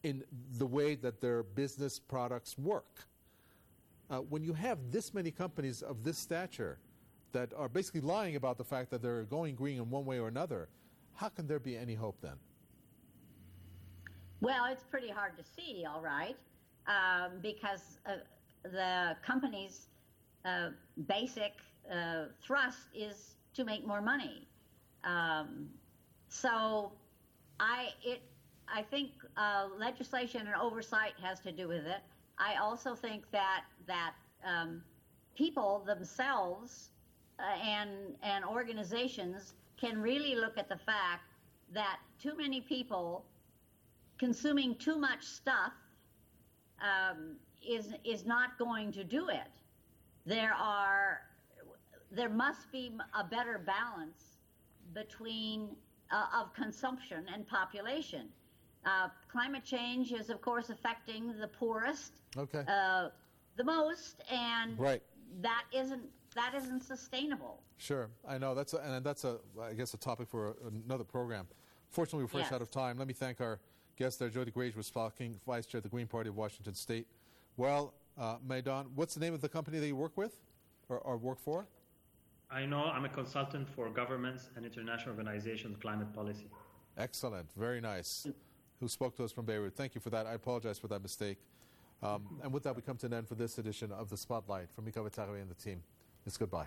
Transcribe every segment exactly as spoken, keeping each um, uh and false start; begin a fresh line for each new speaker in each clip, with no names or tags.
in the way that their business products work. Uh, when you have this many companies of this stature that are basically lying about the fact that they're going green in one way or another, how can there be any hope then?
Well, it's pretty hard to see, all right, um, because uh, the company's uh, basic uh, thrust is to make more money. Um, so I, it, I think uh, legislation and oversight has to do with it. I also think that that um, people themselves uh, and and organizations can really look at the fact that too many people consuming too much stuff um, is is not going to do it. There are there must be a better balance between uh, of consumption and population. Uh, climate change is, of course, affecting the poorest
okay.
uh, the most, and
right.
that isn't that isn't sustainable.
Sure, I know that's a, and that's a I guess a topic for another program. Fortunately, we're first
Yes.
out of time. Let me thank our guest there, Jody Graves-Respalking, Vice Chair of the Green Party of Washington State. Well, uh, Maidan, what's the name of the company that you work with or, or work for?
I know I'm a consultant for governments and international organizations climate policy.
Excellent, very nice. Who spoke to us from Beirut. Thank you for that. I apologize for that mistake. Um, and with that, we come to an end for this edition of The Spotlight. From Mika Vatarawi and the team, it's goodbye.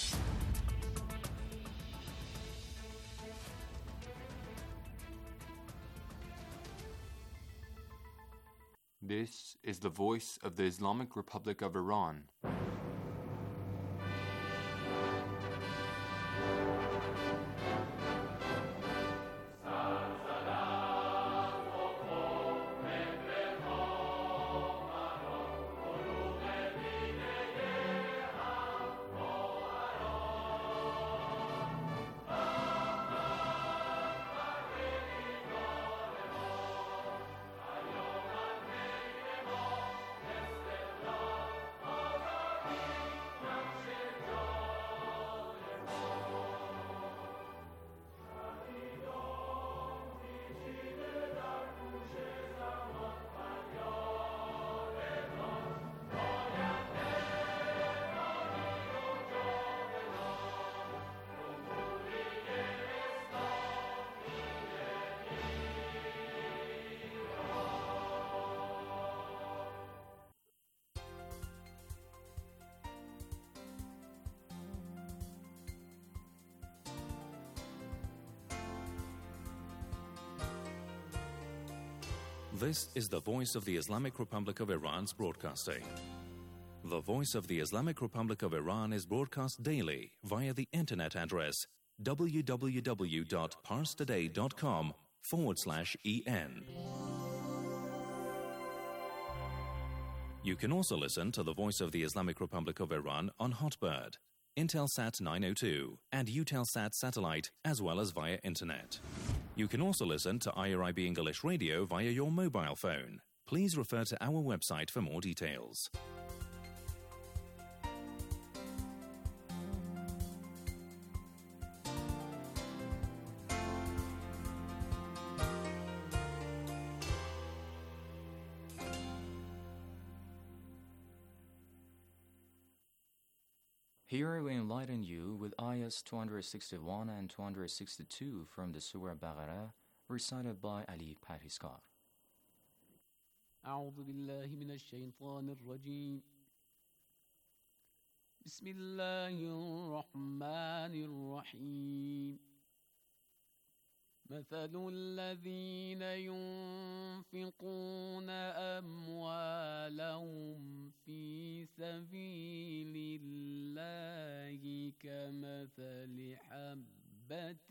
This is the voice of the Islamic Republic of Iran.
This is the voice of the Islamic Republic of Iran's broadcasting. The voice of the Islamic Republic of Iran is broadcast daily via the internet address www.parstoday.com forward slash en. You can also listen to the voice of the Islamic Republic of Iran on Hotbird, Intelsat nine oh two, and Eutelsat satellite, as well as via internet. You can also listen to I R I B English Radio via your mobile phone. Please refer to our website for more details.
Here we enlighten you with ayahs two sixty-one and two sixty-two from the Surah Baqarah, recited by Ali Parhiskar.
أعوذ بالله من الشيطان الرجيم بسم الله الرحمن الرحيم مثل الذين ينفقون أموالهم في سبيل الله كمثل حبة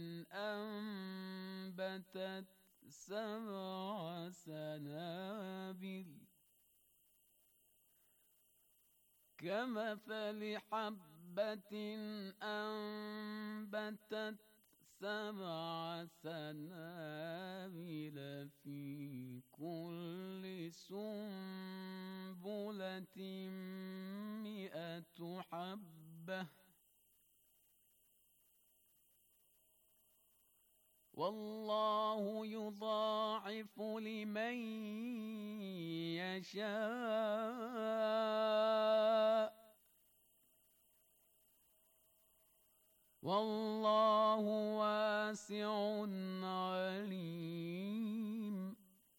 أنبتت سبع سنابل كمثل حبة أنبتت سبع سنابل في كل سنبلة مئة حبة والله يضاعف يضاعف لمن يشاء والله واسع عليم.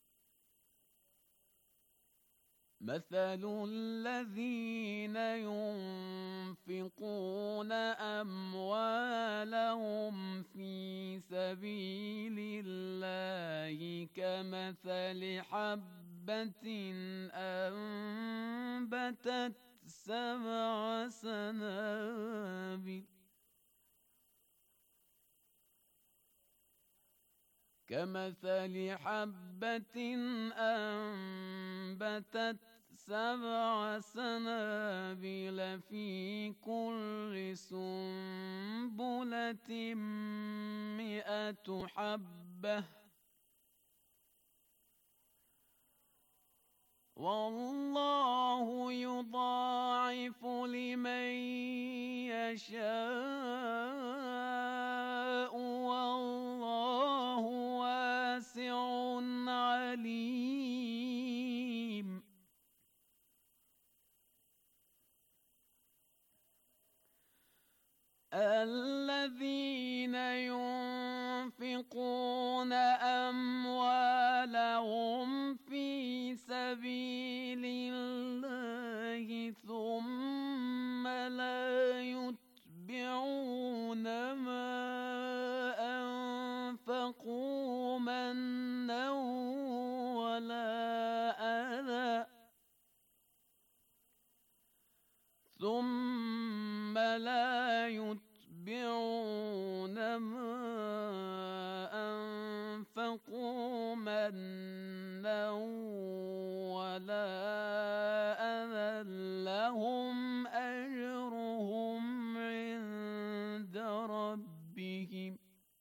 مثل الذين ينفقون أموالهم في سبيل الله كمثل حبة أنبتت سبع سنابل كمثل حبة أنبتت سبع سنابل في كل سنبلة مئة حبة والله يضاعف لمن يشاء والله واسع عليم. الذين ينفقون أموالهم في سبيل الله ثم لا يتبعون ما أنفقوا منا ولا أذى ثم لا يتبعون ما أنفقوا منا ولا أذى لهم أجرهم عند ربهم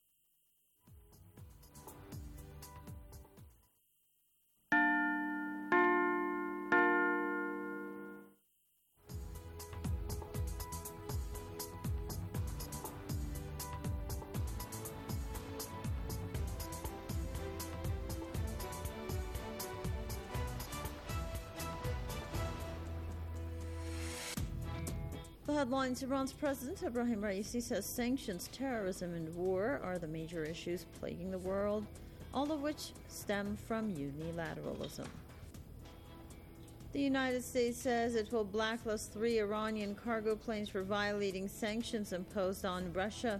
The headlines: Iran's President Ebrahim Raisi says sanctions, terrorism and war are the major issues plaguing the world, all of which stem from unilateralism. The United States says it will blacklist three Iranian cargo planes for violating sanctions imposed on Russia.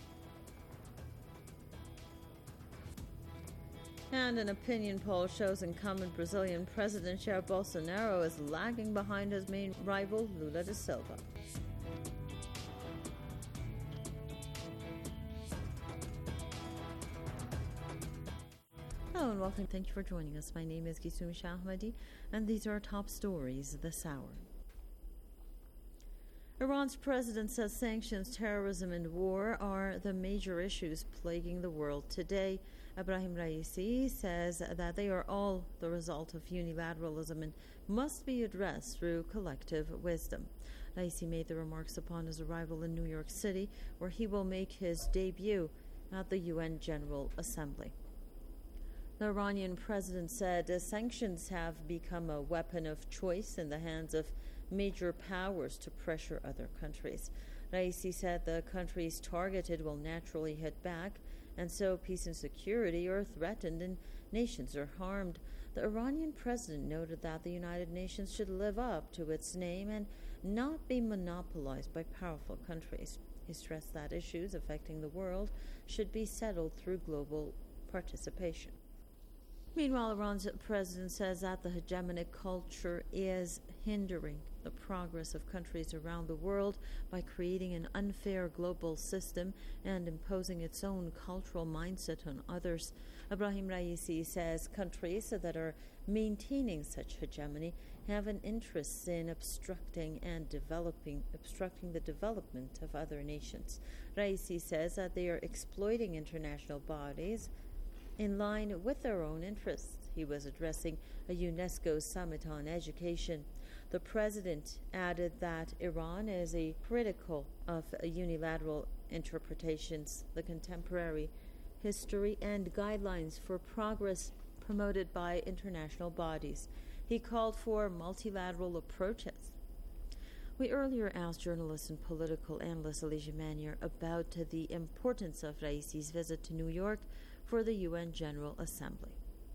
And an opinion poll shows incumbent Brazilian President Jair Bolsonaro is lagging behind his main rival Lula da Silva. Hello and welcome. Thank you for joining us. My name is Gisumi Shahmadi, and these are our top stories this hour. Iran's president says sanctions, terrorism and war are the major issues plaguing the world today. Ebrahim Raisi says that they are all the result of unilateralism and must be addressed through collective wisdom. Raisi made the remarks upon his arrival in New York City, where he will make his debut at the U N General Assembly. The Iranian president said uh, sanctions have become a weapon of choice in the hands of major powers to pressure other countries. Raisi said the countries targeted will naturally hit back, and so peace and security are threatened and nations are harmed. The Iranian president noted that the United Nations should live up to its name and not be monopolized by powerful countries. He stressed that issues affecting the world should be settled through global participation. Meanwhile, Iran's president says that the hegemonic culture is hindering the progress of countries around the world by creating an unfair global system and imposing its own cultural mindset on others. Ebrahim Raisi says countries that are maintaining such hegemony have an interest in obstructing and developing, obstructing the development of other nations. Raisi says that they are exploiting international bodies in line with their own interests. He was addressing a UNESCO summit on education. The president added that Iran is a critical of unilateral interpretations, the contemporary history and guidelines for progress promoted by international bodies. He called for multilateral approaches. We earlier asked journalist and political analyst Elijah Manier about the importance of Raisi's visit to New York for the U N General Assembly.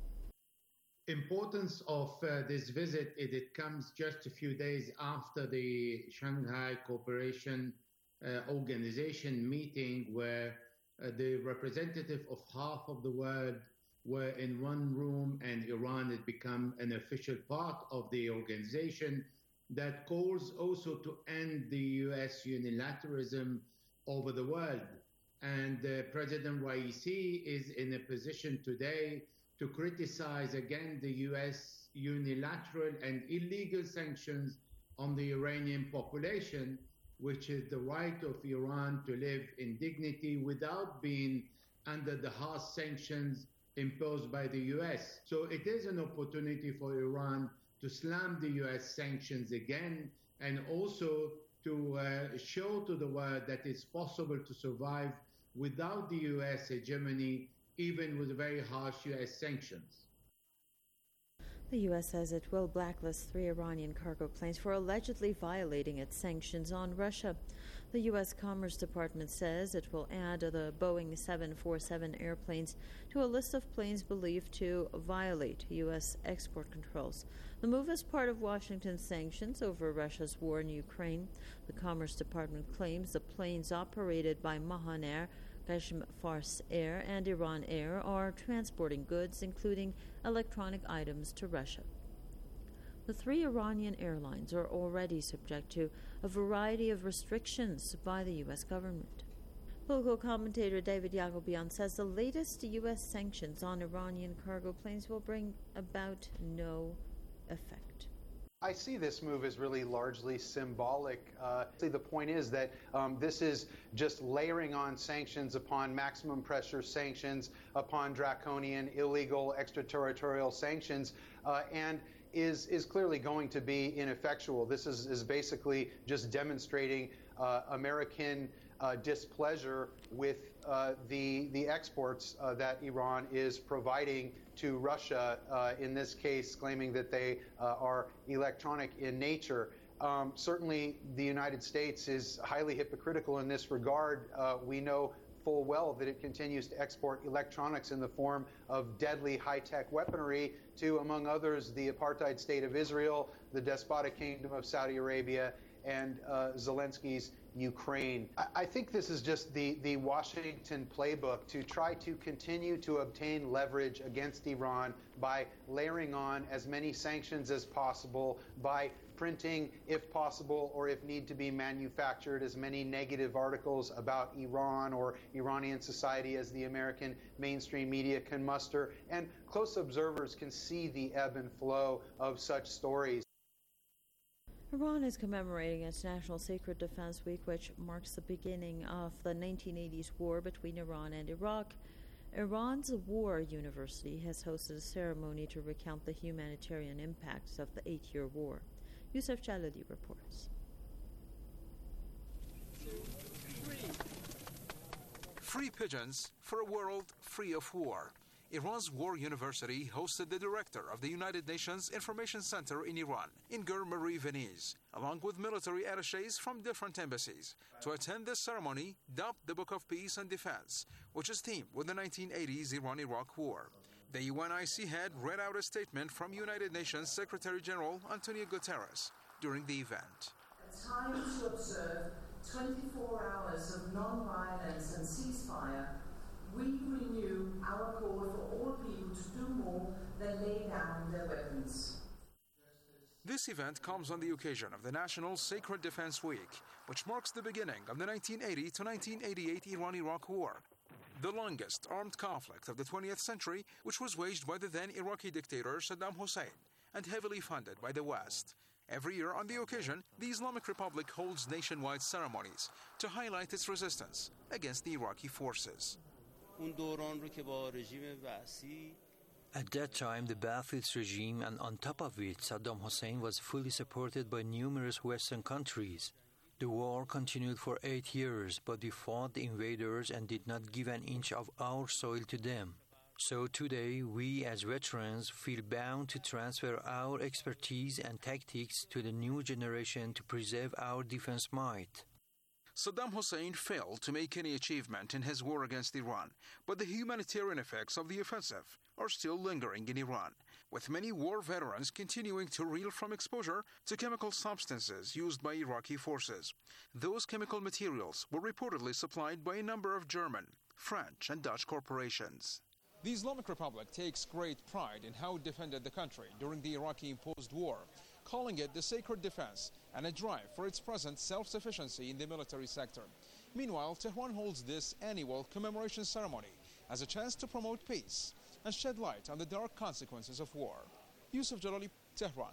Importance of uh, this visit is it comes just a few days after the Shanghai Cooperation uh, Organization meeting, where uh, the representative of half of the world were in one room, and Iran had become an official part of the organization that calls also to end the U S unilateralism over the world. And uh, President Raisi is in a position today to criticize again the U S unilateral and illegal sanctions on the Iranian population, which is the right of Iran to live in dignity without being under the harsh sanctions imposed by the U S. So it is an opportunity for Iran to slam the U S sanctions again, and also to uh, show to the world that it's possible to survive without the U S hegemony, even with very harsh U S sanctions.
The U S says it will blacklist three Iranian cargo planes for allegedly violating its sanctions on Russia. The U S Commerce Department says it will add the Boeing seven forty-seven airplanes to a list of planes believed to violate U S export controls. The move is part of Washington's sanctions over Russia's war in Ukraine. The Commerce Department claims the planes operated by Mahan Air, Qashm Fars Air, and Iran Air are transporting goods, including electronic items, to Russia. The three Iranian airlines are already subject to a variety of restrictions by the U S government. Political commentator David Yacobian says the latest U S sanctions on Iranian cargo planes will bring about no effect.
I see this move as really largely symbolic. Uh, the point is that um, this is just layering on sanctions upon maximum pressure sanctions, upon draconian, illegal, extraterritorial sanctions, uh, and is is clearly going to be ineffectual. This is, is basically just demonstrating uh, American uh, displeasure with uh, the, the exports uh, that Iran is providing to Russia, uh, in this case claiming that they uh, are electronic in nature. Um, certainly the United States is highly hypocritical in this regard. Uh, we know full well that it continues to export electronics in the form of deadly high-tech weaponry to, among others, the apartheid state of Israel, the despotic kingdom of Saudi Arabia, and uh, Zelensky's Ukraine. I, I think this is just the, the Washington playbook to try to continue to obtain leverage against Iran by layering on as many sanctions as possible, by printing, if possible, or if need to be manufactured, as many negative articles about Iran or Iranian society as the American mainstream media can muster. And close observers can see the ebb and flow of such stories.
Iran is commemorating its National Secret Defense Week, which marks the beginning of the nineteen eighties war between Iran and Iraq. Iran's War University has hosted a ceremony to recount the humanitarian impacts of the eight-year war. Youssef Jalali reports.
Free pigeons for a world free of war. Iran's War University hosted the director of the United Nations Information Center in Iran, Inger Marie Venice, along with military attaches from different embassies, to attend this ceremony dubbed the Book of Peace and Defense, which is themed with the nineteen eighties Iran-Iraq War. The U N I C head read out a statement from United Nations Secretary General Antonio Guterres during the event.
A time to observe twenty-four hours of non-violence and ceasefire, we renew our call for all people to do more than lay down their weapons.
This event comes on the occasion of the National Sacred Defense Week, which marks the beginning of the nineteen eighty to nineteen eighty-eight Iran-Iraq War, the longest armed conflict of the twentieth century, which was waged by the then Iraqi dictator Saddam Hussein and heavily funded by the West. Every year on the occasion, the Islamic Republic holds nationwide ceremonies to highlight its resistance against the Iraqi forces.
At that time, the Ba'athist regime, and on top of it, Saddam Hussein, was fully supported by numerous Western countries. The war continued for eight years, but we fought the invaders and did not give an inch of our soil to them. So today, we as veterans feel bound to transfer our expertise and tactics to the new generation to preserve our defense might.
Saddam Hussein failed to make any achievement in his war against Iran, but the humanitarian effects of the offensive are still lingering in Iran, with many war veterans continuing to reel from exposure to chemical substances used by Iraqi forces. Those chemical materials were reportedly supplied by a number of German, French, and Dutch corporations.
The Islamic Republic takes great pride in how it defended the country during the Iraqi-imposed war, calling it the sacred defense and a drive for its present self-sufficiency in the military sector. Meanwhile, Tehran holds this annual commemoration ceremony as a chance to promote peace and shed light on the dark consequences of war. Yusuf Jalali, Tehran.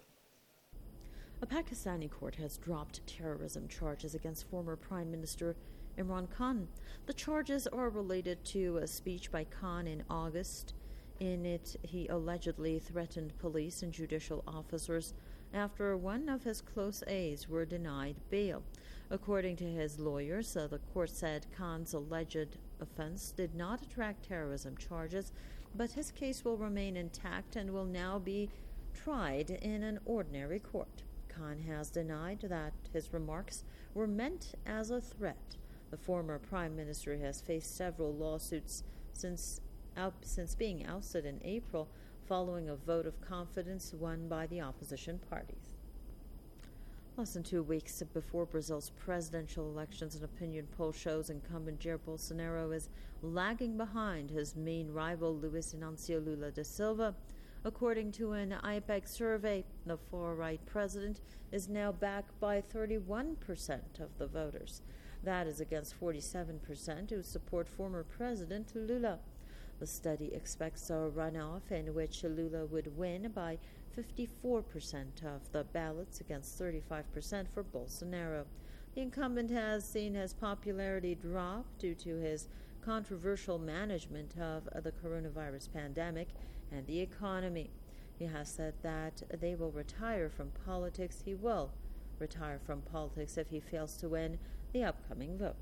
A Pakistani court has dropped terrorism charges against former Prime Minister Imran Khan. The charges are related to a speech by Khan in August. In it, he allegedly threatened police and judicial officers after one of his close aides were denied bail. According to his lawyers, uh, the court said Khan's alleged offense did not attract terrorism charges, but his case will remain intact and will now be tried in an ordinary court. Khan has denied that his remarks were meant as a threat. The former prime minister has faced several lawsuits since out, since being ousted in April following a vote of confidence won by the opposition parties. Less than two weeks before Brazil's presidential elections, an opinion poll shows incumbent Jair Bolsonaro is lagging behind his main rival Luiz Inácio Lula da Silva. According to an I P E G survey, the far-right president is now backed by thirty-one percent of the voters. That is against forty-seven percent who support former President Lula. The study expects a runoff in which Lula would win by fifty-four percent of the ballots against thirty-five percent for Bolsonaro. The incumbent has seen his popularity drop due to his controversial management of the coronavirus pandemic and the economy. He has said that they will retire from politics. He will retire from politics if he fails to win the upcoming vote.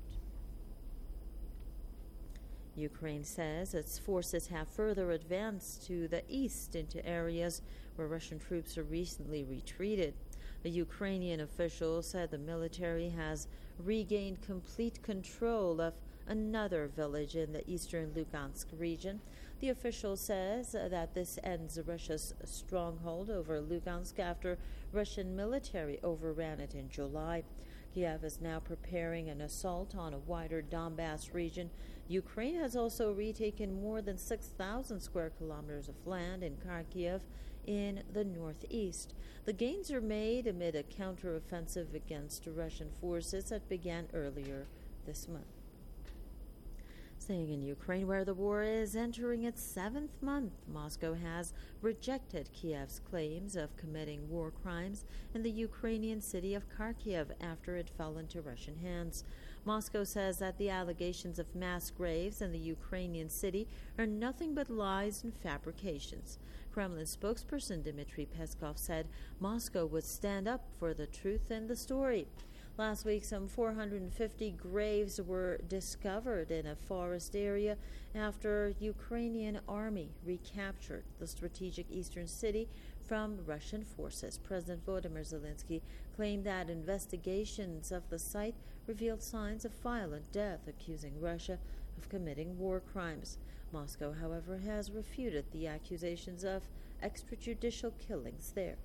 Ukraine says its forces have further advanced to the east into areas where Russian troops have recently retreated. The Ukrainian official said the military has regained complete control of another village in the eastern Lugansk region. The official says that this ends Russia's stronghold over Lugansk after Russian military overran it in July. Kiev is now preparing an assault on a wider Donbass region. Ukraine has also retaken more than six thousand square kilometers of land in Kharkiv in the northeast. The gains are made amid a counteroffensive against Russian forces that began earlier this month. Staying in Ukraine, where the war is entering its seventh month, Moscow has rejected Kiev's claims of committing war crimes in the Ukrainian city of Kharkiv after it fell into Russian hands. Moscow says that the allegations of mass graves in the Ukrainian city are nothing but lies and fabrications. Kremlin spokesperson Dmitry Peskov said Moscow would stand up for the truth in the story. Last week, some four hundred fifty graves were discovered in a forest area after Ukrainian army recaptured the strategic eastern city from Russian forces. President Volodymyr Zelensky claimed that investigations of the site revealed signs of violent death, accusing Russia of committing war crimes. Moscow, however, has refuted the accusations of extrajudicial killings there.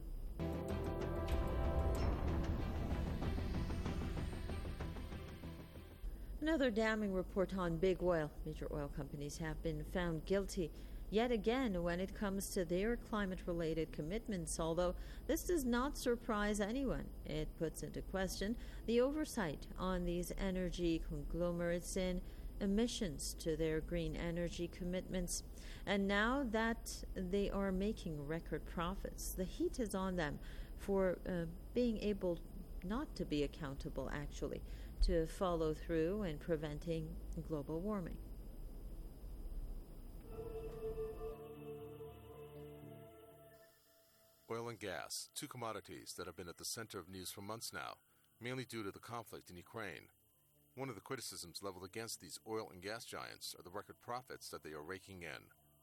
Another damning report on big oil. Major oil companies have been found guilty yet again when it comes to their climate-related commitments, although this does not surprise anyone. It puts into question the oversight on these energy conglomerates in emissions to their green energy commitments. And now that they are making record profits, the heat is on them for uh, being able not to be accountable, actually, to follow through in preventing global warming.
Oil and gas, two commodities that have been at the center of news for months now, mainly due to the conflict in Ukraine. One of the criticisms leveled against these oil and gas giants are the record profits that they are raking in.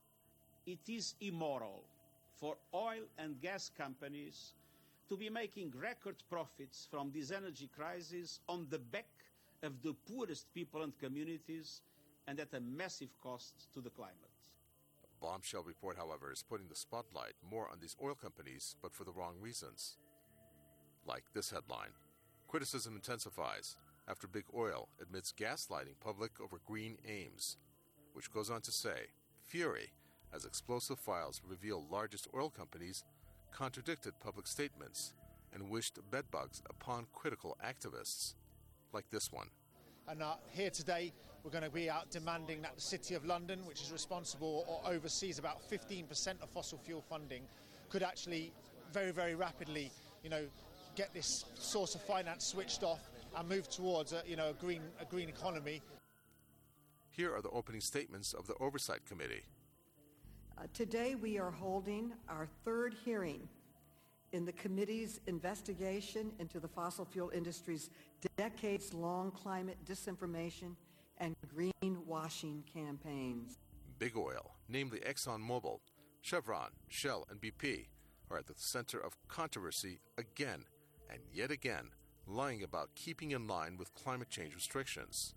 it is immoral for oil and gas companies to be making record profits from this energy crisis on the back of the poorest people and communities and at a massive cost to the climate.
A bombshell report, however, is putting the spotlight more on these oil companies, but for the wrong reasons. Like this headline: criticism intensifies after Big Oil admits gaslighting public over green aims, which goes on to say, fury, as explosive files reveal largest oil companies contradicted public statements and wished bedbugs upon critical activists, like this one.
And uh, here today, we're going to be out demanding that the City of London, which is responsible or oversees about fifteen percent of fossil fuel funding, could actually very, very rapidly, you know, get this source of finance switched off and move towards a, you know, a green, a green economy.
Here are the opening statements of the Oversight Committee.
Uh, today we are holding our third hearing in the committee's investigation into the fossil fuel industry's decades-long climate disinformation and greenwashing campaigns.
Big Oil, namely ExxonMobil, Chevron, Shell, and B P, are at the center of controversy again and yet again, lying about keeping in line with climate change restrictions.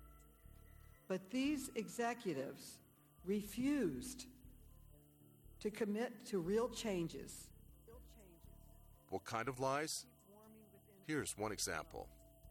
But these executives refused to commit to real changes.
What kind of lies? Here's one example.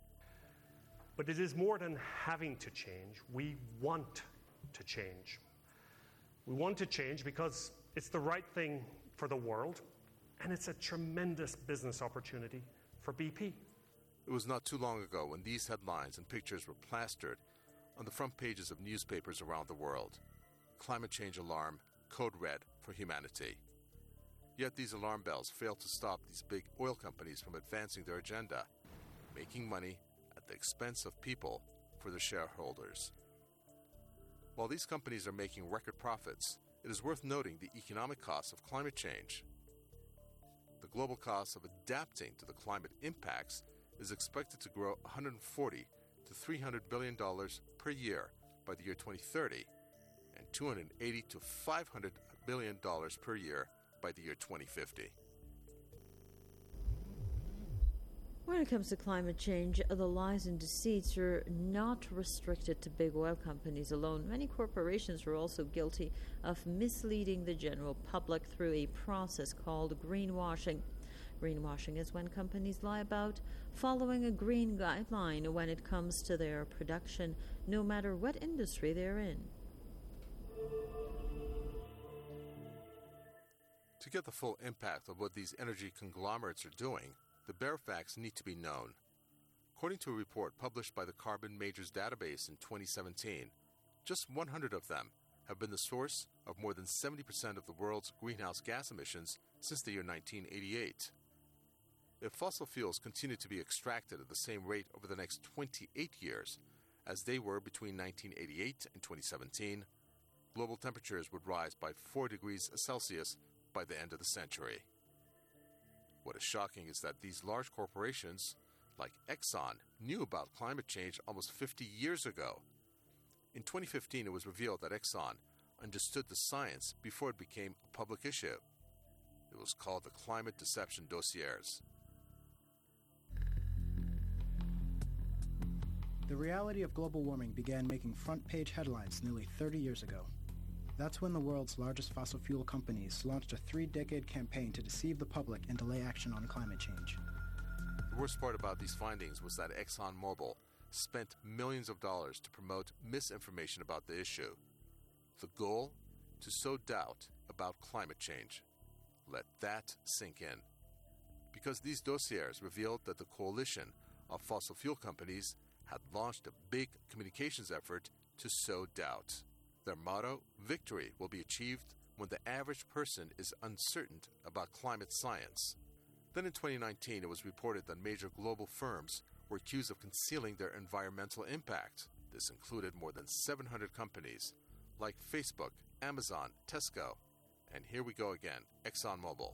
But it is more than having to change. We want to change. We want to change because it's the right thing for the world, and it's a tremendous business opportunity for B P.
It was not too long ago when these headlines and pictures were plastered on the front pages of newspapers around the world. Climate change alarm, code red for humanity. Yet these alarm bells fail to stop these big oil companies from advancing their agenda, making money at the expense of people for their shareholders. While these companies are making record profits, it is worth noting the economic costs of climate change. The global cost of adapting to the climate impacts is expected to grow one hundred forty to three hundred billion dollars per year by the year twenty thirty and two hundred eighty to five hundred billion dollars per year by the year twenty fifty.
When it comes to climate change, the lies and deceits are not restricted to big oil companies alone. Many corporations are also guilty of misleading the general public through a process called greenwashing. Greenwashing is when companies lie about following a green guideline when it comes to their production, no matter what industry they're in.
To get the full impact of what these energy conglomerates are doing, the bare facts need to be known. According to a report published by the Carbon Majors Database in twenty seventeen, just one hundred of them have been the source of more than seventy percent of the world's greenhouse gas emissions since the year nineteen eighty-eight. If fossil fuels continue to be extracted at the same rate over the next twenty-eight years as they were between nineteen eighty-eight and twenty seventeen, global temperatures would rise by four degrees Celsius by the end of the century. What is shocking is that these large corporations, like Exxon, knew about climate change almost fifty years ago. In twenty fifteen, it was revealed that Exxon understood the science before it became a public issue. It was called the Climate Deception Dossiers.
The reality of global warming began making front-page headlines nearly thirty years ago. That's when the world's largest fossil fuel companies launched a three-decade campaign to deceive the public and delay action on climate change.
The worst part about these findings was that ExxonMobil spent millions of dollars to promote misinformation about the issue. The goal? To sow doubt about climate change. Let that sink in. Because these dossiers revealed that the coalition of fossil fuel companies had launched a big communications effort to sow doubt. Their motto, victory will be achieved when the average person is uncertain about climate science. Then in twenty nineteen, it was reported that major global firms were accused of concealing their environmental impact. This included more than seven hundred companies, like Facebook, Amazon, Tesco, and here we go again, ExxonMobil.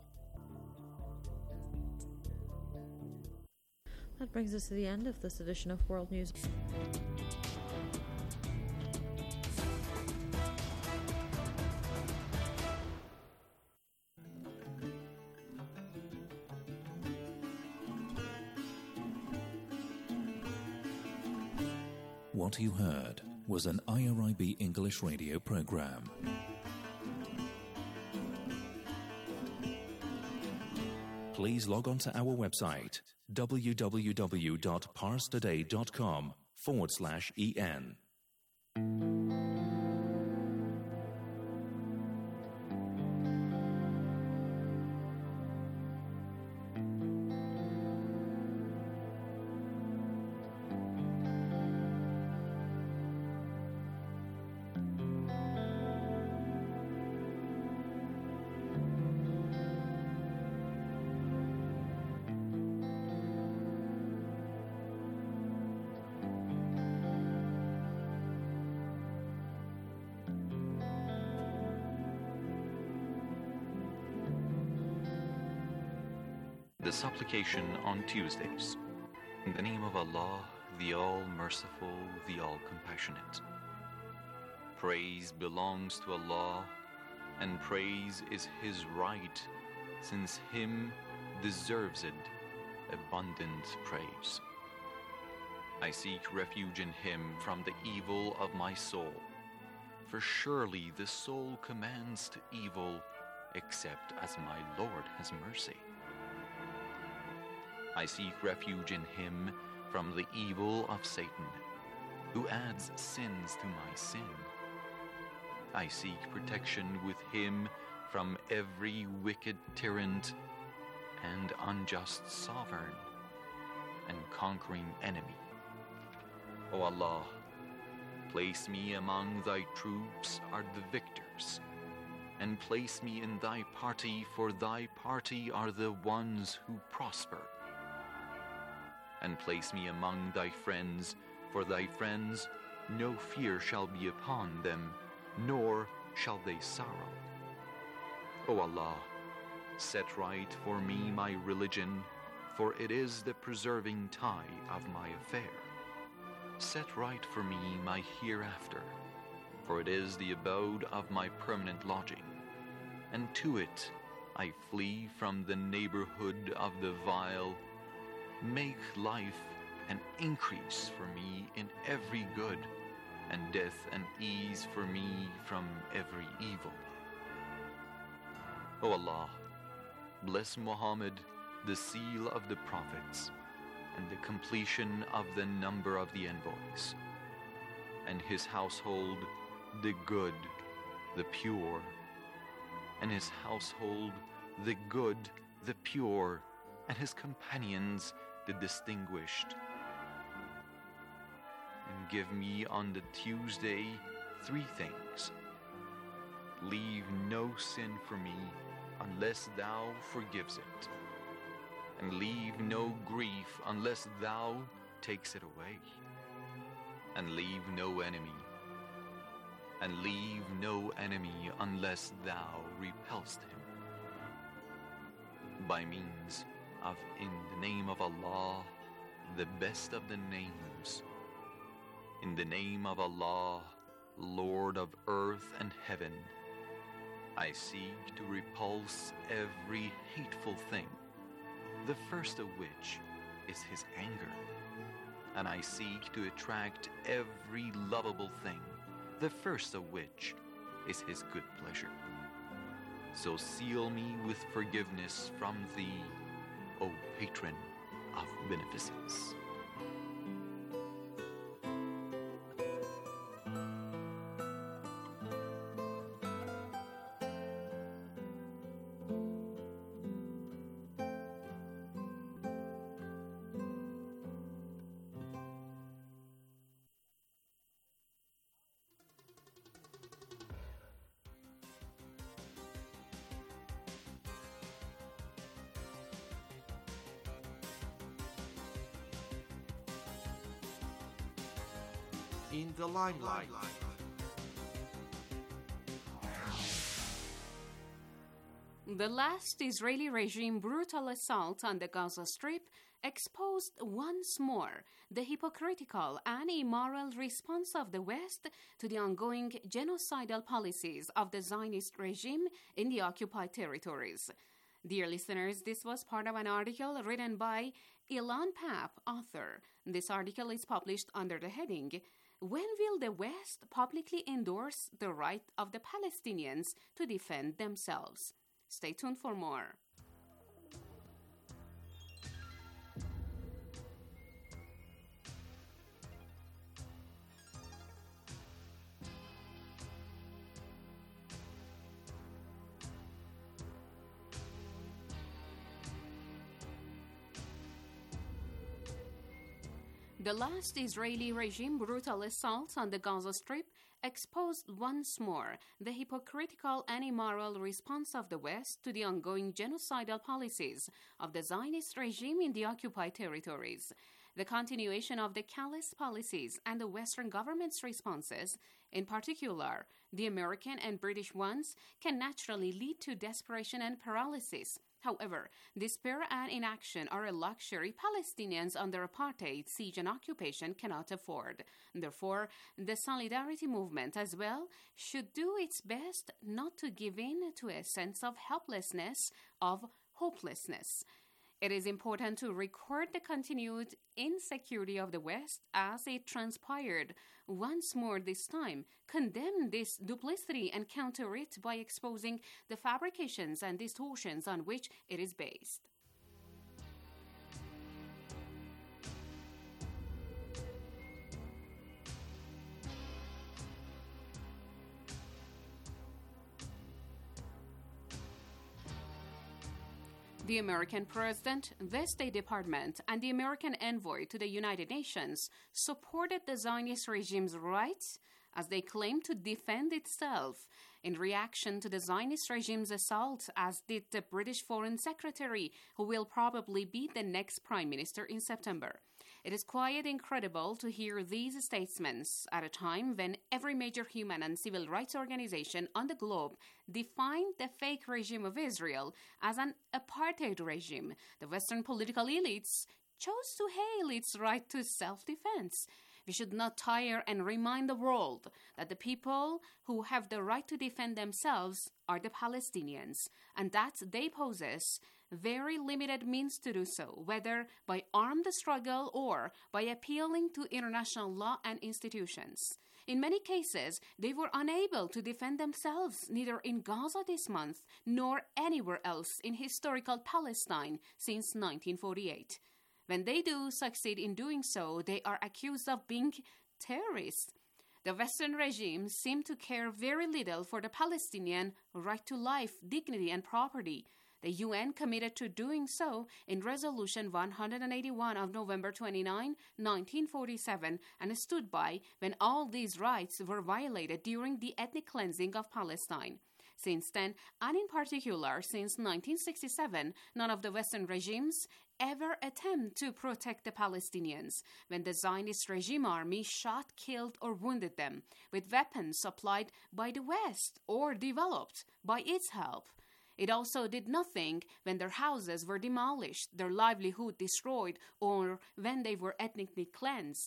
That brings us to the end of this edition of World News.
What you heard was an I R I B English radio program. Please log on to our website, www.parstoday.com forward slash en.
The supplication on Tuesdays. In the name of Allah, the All-Merciful, the All-Compassionate. Praise belongs to Allah, and praise is His right, since Him deserves it abundant praise. I seek refuge in Him from the evil of my soul, for surely the soul commands to evil, except as my Lord has mercy. I seek refuge in Him from the evil of Satan, who adds sins to my sin. I seek protection with Him from every wicked tyrant and unjust sovereign and conquering enemy. O Allah, place me among Thy troops are the victors, and place me in Thy party, for Thy party are the ones who prosper. And place me among Thy friends, for Thy friends no fear shall be upon them, nor shall they sorrow. O Allah, set right for me my religion, for it is the preserving tie of my affair. Set right for me my hereafter, for it is the abode of my permanent lodging, and to it I flee from the neighborhood of the vile. Make life an increase for me in every good, and death an ease for me from every evil. O Allah, bless Muhammad, the seal of the prophets, and the completion of the number of the envoys, and his household, the good, the pure, and his household, the good, the pure, and his companions, the distinguished. And give me on the Tuesday three things. Leave no sin for me unless Thou forgives it, and leave no grief unless Thou takes it away, and leave no enemy, and leave no enemy unless Thou repulsed him. By means of in the name of Allah, the best of the names, in the name of Allah, Lord of earth and heaven, I seek to repulse every hateful thing, the first of which is His anger, and I seek to attract every lovable thing, the first of which is His good pleasure. So seal me with forgiveness from Thee, O Patron of beneficence.
In the limelight.
The last Israeli regime brutal assault on the Gaza Strip exposed once more the hypocritical and immoral response of the West to the ongoing genocidal policies of the Zionist regime in the occupied territories. Dear listeners, this was part of an article written by Ilan Papp, author. This article is published under the heading, when will the West publicly endorse the right of the Palestinians to defend themselves? Stay tuned for more. The last Israeli regime brutal assault on the Gaza Strip exposed once more the hypocritical and immoral response of the West to the ongoing genocidal policies of the Zionist regime in the occupied territories. The continuation of the callous policies and the Western government's responses, in particular the American and British ones, can naturally lead to desperation and paralysis. However, despair and inaction are a luxury Palestinians under apartheid, siege, and occupation cannot afford. Therefore, the Solidarity Movement as well should do its best not to give in to a sense of helplessness, of hopelessness. It is important to record the continued insecurity of the West as it transpired. Once more this time, condemn this duplicity and counter it by exposing the fabrications and distortions on which it is based. The American president, the State Department, and the American envoy to the United Nations supported the Zionist regime's rights as they claim to defend itself in reaction to the Zionist regime's assault, as did the British Foreign Secretary, who will probably be the next Prime Minister in September. It is quite incredible to hear these statements at a time when every major human and civil rights organization on the globe defined the fake regime of Israel as an apartheid regime. The Western political elites chose to hail its right to self-defense. We should not tire and remind the world that the people who have the right to defend themselves are the Palestinians, and that they possess very limited means to do so, whether by armed struggle or by appealing to international law and institutions. In many cases, they were unable to defend themselves neither in Gaza this month nor anywhere else in historical Palestine since nineteen forty-eight. When they do succeed in doing so, they are accused of being terrorists. The Western regimes seem to care very little for the Palestinian right to life, dignity, and property. The U N committed to doing so in Resolution one hundred eighty-one of November twenty-ninth, nineteen forty-seven, and stood by when all these rights were violated during the ethnic cleansing of Palestine. Since then, and in particular since nineteen sixty-seven, none of the Western regimes ever attempt to protect the Palestinians when the Zionist regime army shot, killed, or wounded them with weapons supplied by the West or developed by its help. It also did nothing when their houses were demolished, their livelihood destroyed, or when they were ethnically cleansed.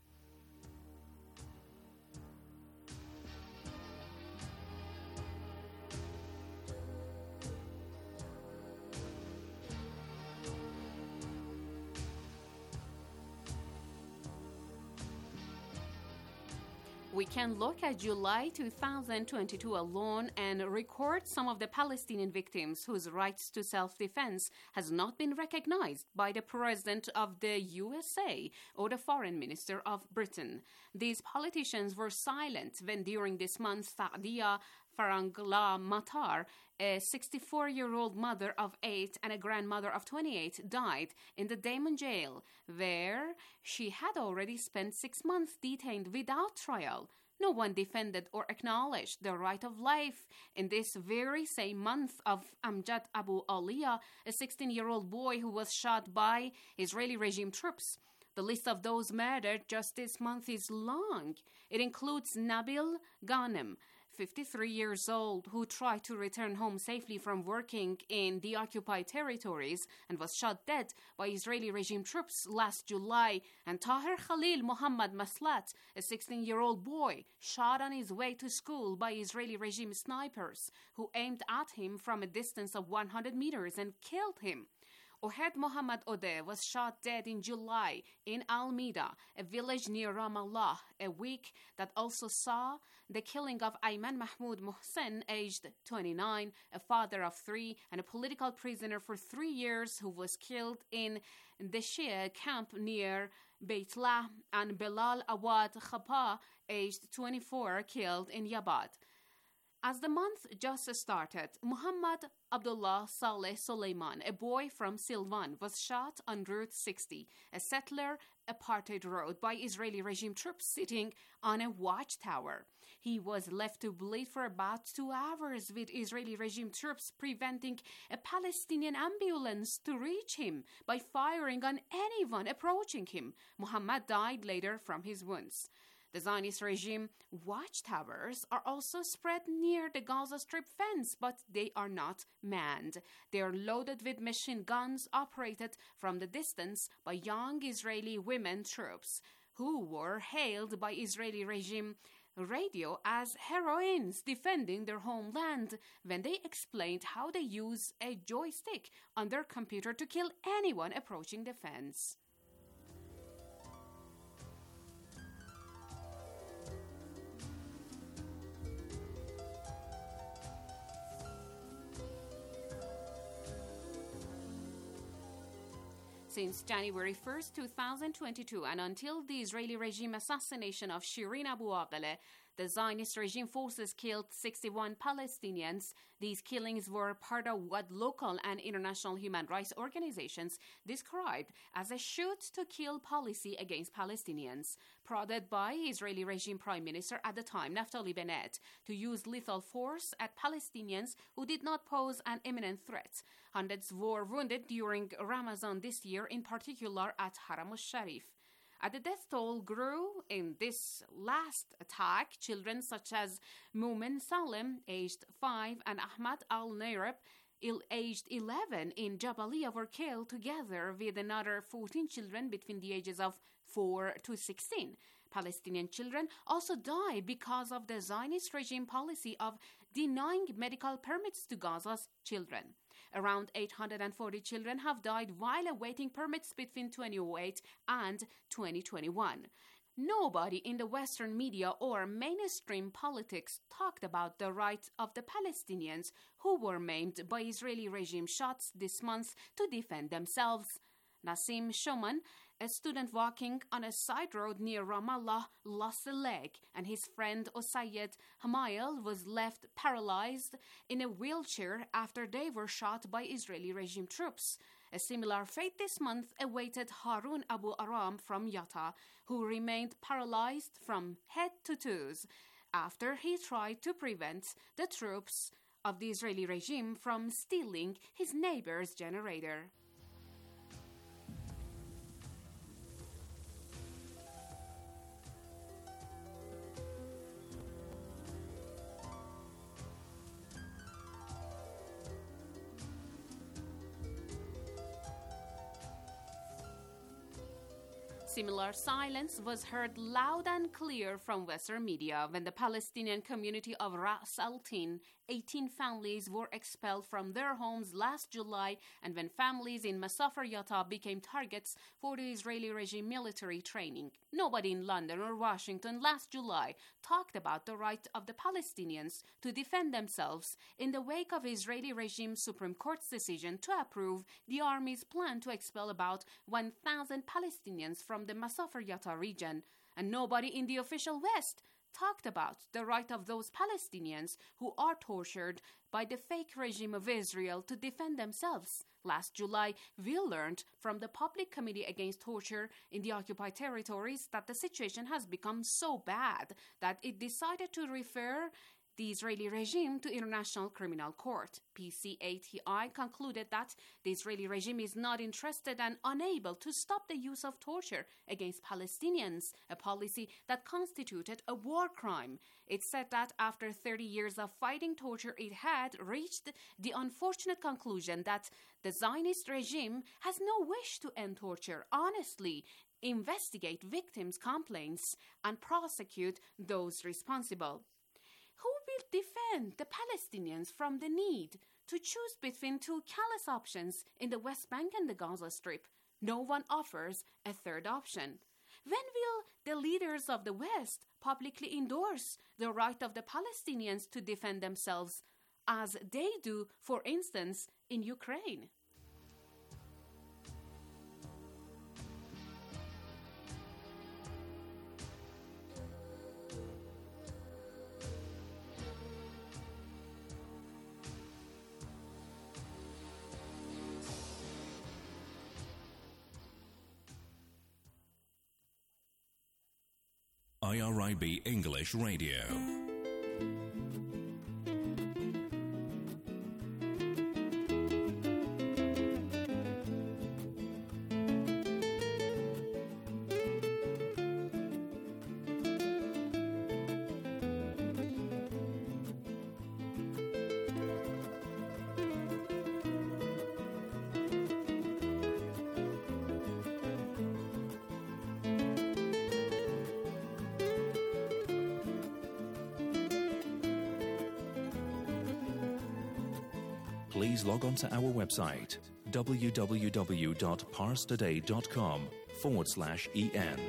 We can look at July two thousand twenty-two alone and record some of the Palestinian victims whose rights to self-defense has not been recognized by the President of the U S A or the Foreign Minister of Britain. These politicians were silent when during this month Saadia Farangla Matar, a sixty-four-year-old mother of eight and a grandmother of twenty-eight, died in the Damon jail, where she had already spent six months detained without trial. No one defended or acknowledged the right of life in this very same month of Amjad Abu Aliyah, a sixteen-year-old boy who was shot by Israeli regime troops. The list of those murdered just this month is long. It includes Nabil Ghanem, fifty-three years old, who tried to return home safely from working in the occupied territories and was shot dead by Israeli regime troops last July, and Tahir Khalil Muhammad Maslat, a sixteen-year-old boy, shot on his way to school by Israeli regime snipers who aimed at him from a distance of one hundred meters and killed him. Ohed Mohammed Odeh was shot dead in July in Al-Mida, a village near Ramallah, a week that also saw the killing of Ayman Mahmoud Mohsen, aged twenty-nine, a father of three, and a political prisoner for three years who was killed in the Shia camp near Beitlah, and Bilal Awad Khapa, aged twenty-four, killed in Yabad. As the month just started, Muhammad Abdullah Saleh Suleiman, a boy from Silvan, was shot on Route sixty, a settler apartheid road, by Israeli regime troops sitting on a watchtower. He was left to bleed for about two hours, with Israeli regime troops preventing a Palestinian ambulance to reach him by firing on anyone approaching him. Muhammad died later from his wounds. The Zionist regime watchtowers are also spread near the Gaza Strip fence, but they are not manned. They are loaded with machine guns operated from the distance by young Israeli women troops, who were hailed by Israeli regime radio as heroines defending their homeland when they explained how they use a joystick on their computer to kill anyone approaching the fence. Since January first, two thousand twenty-two, and until the Israeli regime assassination of Shirin Abu Akleh, the Zionist regime forces killed sixty-one Palestinians. These killings were part of what local and international human rights organizations described as a shoot-to-kill policy against Palestinians, prodded by Israeli regime Prime Minister at the time, Naftali Bennett, to use lethal force at Palestinians who did not pose an imminent threat. Hundreds were wounded during Ramadan this year, in particular at Haram al-Sharif. As the death toll grew in this last attack, children such as Mumin Salem, aged five, and Ahmad al-Nairab, aged eleven, in Jabalia were killed, together with another fourteen children between the ages of four to sixteen. Palestinian children also die because of the Zionist regime policy of denying medical permits to Gaza's children. Around eight hundred forty children have died while awaiting permits between twenty oh eight and twenty twenty-one. Nobody in the Western media or mainstream politics talked about the right of the Palestinians who were maimed by Israeli regime shots this month to defend themselves. Nassim Shoman, a student walking on a side road near Ramallah, lost a leg, and his friend Osayed Hamayel was left paralyzed in a wheelchair after they were shot by Israeli regime troops. A similar fate this month awaited Harun Abu Aram from Yatta, who remained paralyzed from head to toes after he tried to prevent the troops of the Israeli regime from stealing his neighbor's generator. Similar silence was heard loud and clear from Western media when the Palestinian community of Ras al-Tin, eighteen families were expelled from their homes last July, and when families in Masafer Yatta became targets for the Israeli regime military training. Nobody in London or Washington last July talked about the right of the Palestinians to defend themselves in the wake of Israeli regime Supreme Court's decision to approve the army's plan to expel about one thousand Palestinians from the Masafer Yatta region. And nobody in the official West talked about the right of those Palestinians who are tortured by the fake regime of Israel to defend themselves. Last July, we learned from the Public Committee Against Torture in the occupied territories that the situation has become so bad that it decided to refer the Israeli regime to International Criminal Court. P C A T I concluded that the Israeli regime is not interested and unable to stop the use of torture against Palestinians, a policy that constituted a war crime. It said that after thirty years of fighting torture, it had reached the unfortunate conclusion that the Zionist regime has no wish to end torture honestly, investigate victims' complaints, and prosecute those responsible. Who will defend the Palestinians from the need to choose between two callous options in the West Bank and the Gaza Strip, no one offers a third option. When will the leaders of the West publicly endorse the right of the Palestinians to defend themselves, as they do, for instance, in Ukraine?
I R I B English Radio. Please log on to our website, www.parstoday.com forward slash en.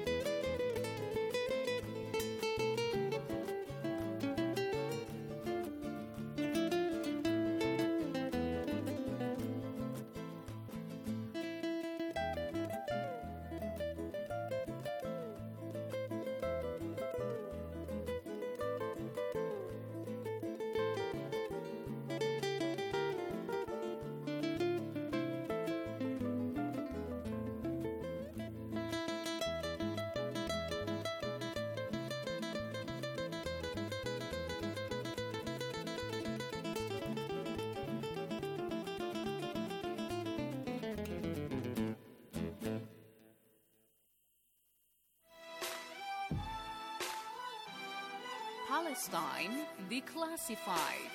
Palestine Declassified.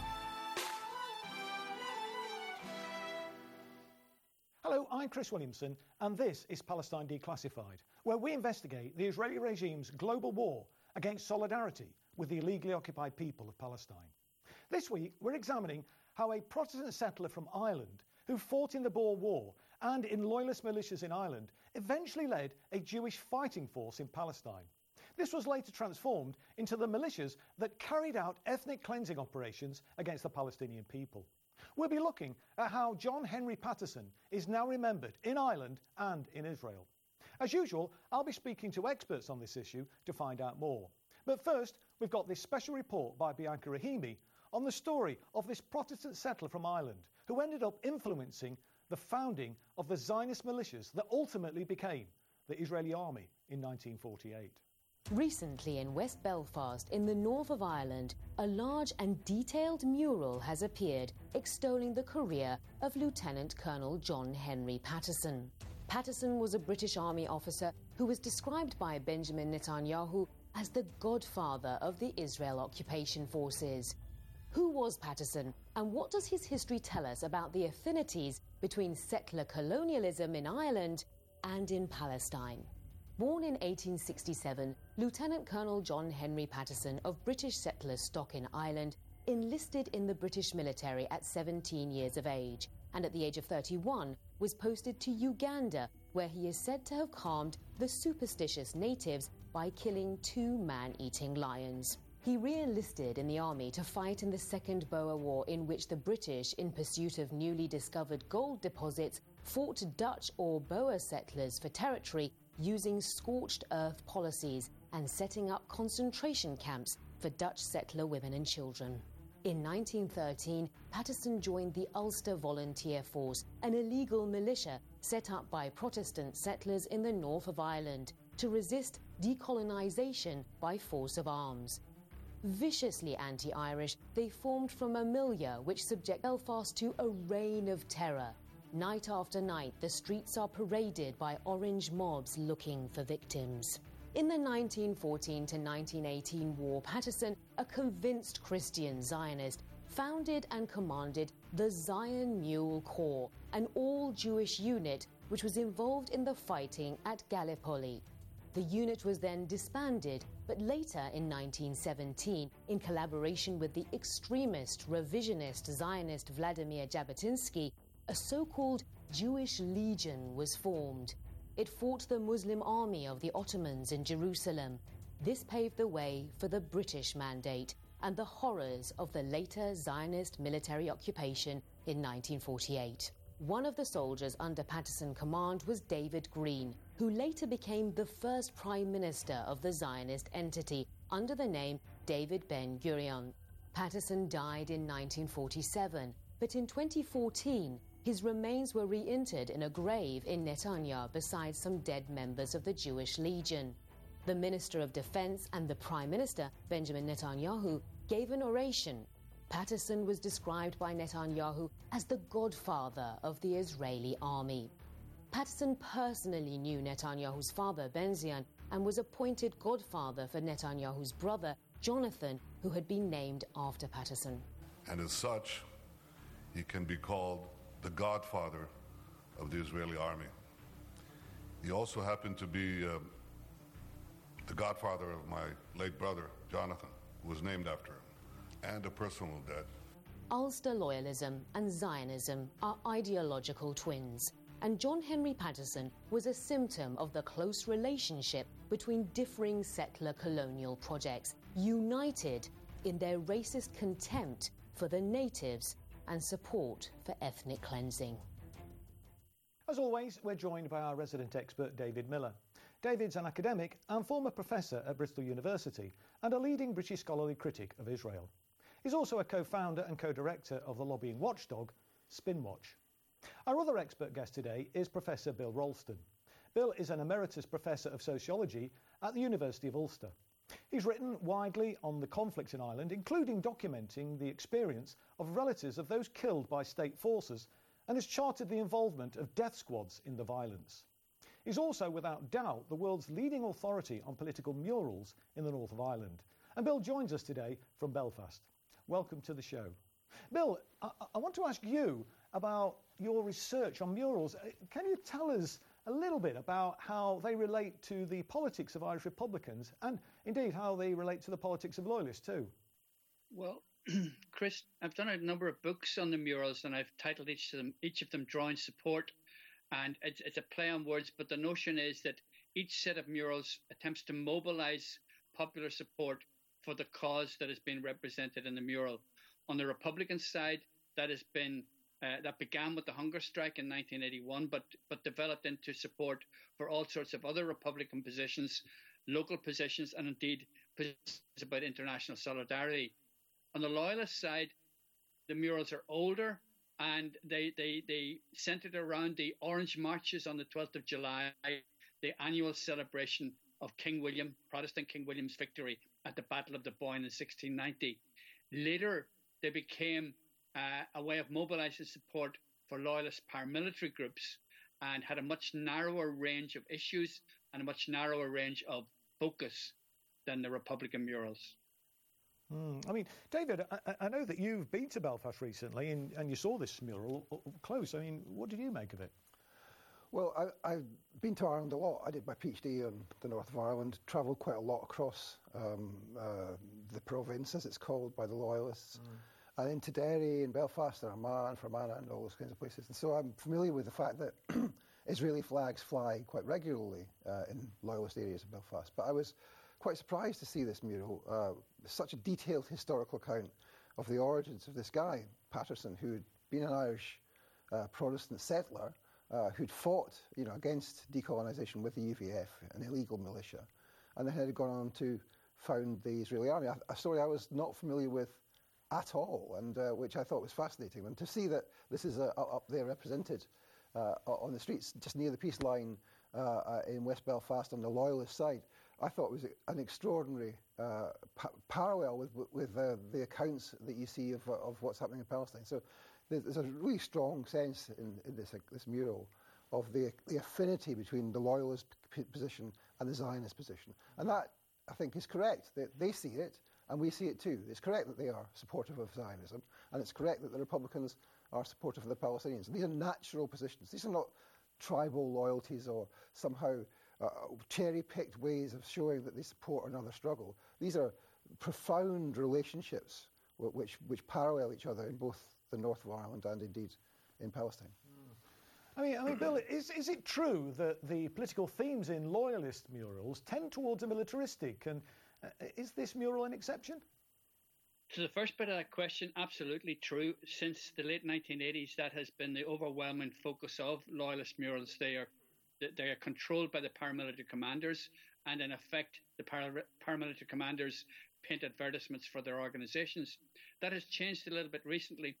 Hello, I'm Chris Williamson, and this is Palestine Declassified, where we investigate the Israeli regime's global war against solidarity with the illegally occupied people of Palestine. This week, we're examining how a Protestant settler from Ireland who fought in the Boer War and in loyalist militias in Ireland eventually led a Jewish fighting force in Palestine. This was later transformed into the militias that carried out ethnic cleansing operations against the Palestinian people. We'll be looking at how John Henry Patterson is now remembered in Ireland and in Israel. As usual, I'll be speaking to experts on this issue to find out more. But first, we've got this special report by Bianca Rahimi on the story of this Protestant settler from Ireland who ended up influencing the founding of the Zionist militias that ultimately became the Israeli army in nineteen forty-eight.
Recently in West Belfast, in the north of Ireland, a large and detailed mural has appeared extolling the career of Lieutenant Colonel John Henry Patterson. Patterson was a British Army officer who was described by Benjamin Netanyahu as the godfather of the Israel occupation forces. Who was Patterson, and what does his history tell us about the affinities between settler colonialism in Ireland and in Palestine? Born in eighteen sixty-seven, Lieutenant Colonel John Henry Patterson of British settler stock in Ireland enlisted in the British military at seventeen years of age, and at the age of thirty-one was posted to Uganda, where he is said to have calmed the superstitious natives by killing two man-eating lions. He re-enlisted in the army to fight in the Second Boer War, in which the British, in pursuit of newly discovered gold deposits, fought Dutch or Boer settlers for territory using scorched earth policies and setting up concentration camps for Dutch settler women and children. In nineteen thirteen, Patterson joined the Ulster Volunteer Force, an illegal militia set up by Protestant settlers in the north of Ireland to resist decolonisation by force of arms. Viciously anti-Irish, they formed from a milieu which subject Belfast to a reign of terror. Night after night, the streets are paraded by orange mobs looking for victims. In the nineteen fourteen to nineteen eighteen war, Patterson, a convinced Christian Zionist, founded and commanded the Zion Mule Corps, an all-Jewish unit which was involved in the fighting at Gallipoli. The unit was then disbanded, but later in nineteen seventeen, in collaboration with the extremist, revisionist Zionist Vladimir Jabotinsky, a so-called Jewish Legion was formed. It fought the Muslim army of the Ottomans in Jerusalem. This paved the way for the British Mandate and the horrors of the later Zionist military occupation in nineteen forty-eight. One of the soldiers under Patterson command was David Green, who later became the first prime minister of the Zionist entity under the name David Ben-Gurion. Patterson died in nineteen forty-seven, but in twenty fourteen, his remains were reinterred in a grave in Netanya beside some dead members of the Jewish Legion. The Minister of Defense and the Prime Minister, Benjamin Netanyahu, gave an oration. Patterson was described by Netanyahu as the godfather of the Israeli army. Patterson personally knew Netanyahu's father, Benzion, and was appointed godfather for Netanyahu's brother, Jonathan, who had been named after Patterson.
And as such, he can be called the godfather of the Israeli army. He also happened to be uh, the godfather of my late brother, Jonathan, who was named after him, and a personal debt.
Ulster loyalism and Zionism are ideological twins, and John Henry Patterson was a symptom of the close relationship between differing settler colonial projects, united in their racist contempt for the natives and support for ethnic cleansing.
As always, we're joined by our resident expert, David Miller. David's an academic and former professor at Bristol University and a leading British scholarly critic of Israel. He's also a co-founder and co-director of the lobbying watchdog, Spinwatch. Our other expert guest today is Professor Bill Ralston. Bill is an emeritus professor of sociology at the University of Ulster. He's written widely on the conflict in Ireland, including documenting the experience of relatives of those killed by state forces, and has charted the involvement of death squads in the violence. He's also, without doubt, the world's leading authority on political murals in the north of Ireland. And Bill joins us today from Belfast. Welcome to the show. Bill, I, I want to ask you about your research on murals. Can you tell us a little bit about how they relate to the politics of Irish Republicans and indeed how they relate to the politics of Loyalists too?
Well, Chris, I've done a number of books on the murals and I've titled each of them, each of them Drawing Support. And it's, it's a play on words, but the notion is that each set of murals attempts to mobilize popular support for the cause that is being represented in the mural. On the Republican side, that has been uh, that began with the hunger strike in nineteen eighty-one, but but developed into support for all sorts of other Republican positions, local positions, and indeed positions about international solidarity. On the Loyalist side, the murals are older, and they they they centered around the Orange Marches on the twelfth of July, the annual celebration of King William, Protestant King William's victory at the Battle of the Boyne in sixteen ninety. Later, they became uh, a way of mobilizing support for Loyalist paramilitary groups and had a much narrower range of issues and a much narrower range of focus than the Republican murals.
Mm. I mean, David, I, I know that you've been to Belfast recently and, and you saw this mural up close. I mean, what did you make of it?
Well, I, I've been to Ireland a lot. I did my PhD in the north of Ireland, travelled quite a lot across um, uh, the province, as it's called, by the Loyalists. Mm. And into Derry and Belfast and Armagh and Fermanagh and all those kinds of places. And so I'm familiar with the fact that Israeli flags fly quite regularly uh, in Loyalist areas of Belfast. But I was quite surprised to see this mural, uh, such a detailed historical account of the origins of this guy, Patterson, who'd been an Irish uh, Protestant settler, Uh, who'd fought, you know, against decolonisation with the U V F, an illegal militia, and then had gone on to found the Israeli army. A, a story I was not familiar with at all, and uh, which I thought was fascinating. And to see that this is uh, up there represented uh, on the streets, just near the peace line uh, uh, in West Belfast on the Loyalist side, I thought was an extraordinary uh, pa- parallel with with uh, the accounts that you see of uh, of what's happening in Palestine. So there's a really strong sense in, in this uh, this mural of the the affinity between the Loyalist p- position and the Zionist position, and that I think is correct. They, they see it, and we see it too. It's correct that they are supportive of Zionism, and it's correct that the Republicans are supportive of the Palestinians. These are natural positions. These are not tribal loyalties or somehow uh, cherry-picked ways of showing that they support another struggle. These are profound relationships which, which parallel each other in both the north of Ireland and indeed in Palestine.
I mean, I mean, Bill, is, is it true that the political themes in loyalist murals tend towards a militaristic, and uh, is this mural an exception?
To the first bit of that question, absolutely true. Since the late nineteen eighties, that has been the overwhelming focus of loyalist murals. They are they are controlled by the paramilitary commanders, and in effect, the para- paramilitary commanders paint advertisements for their organizations. That has changed a little bit recently.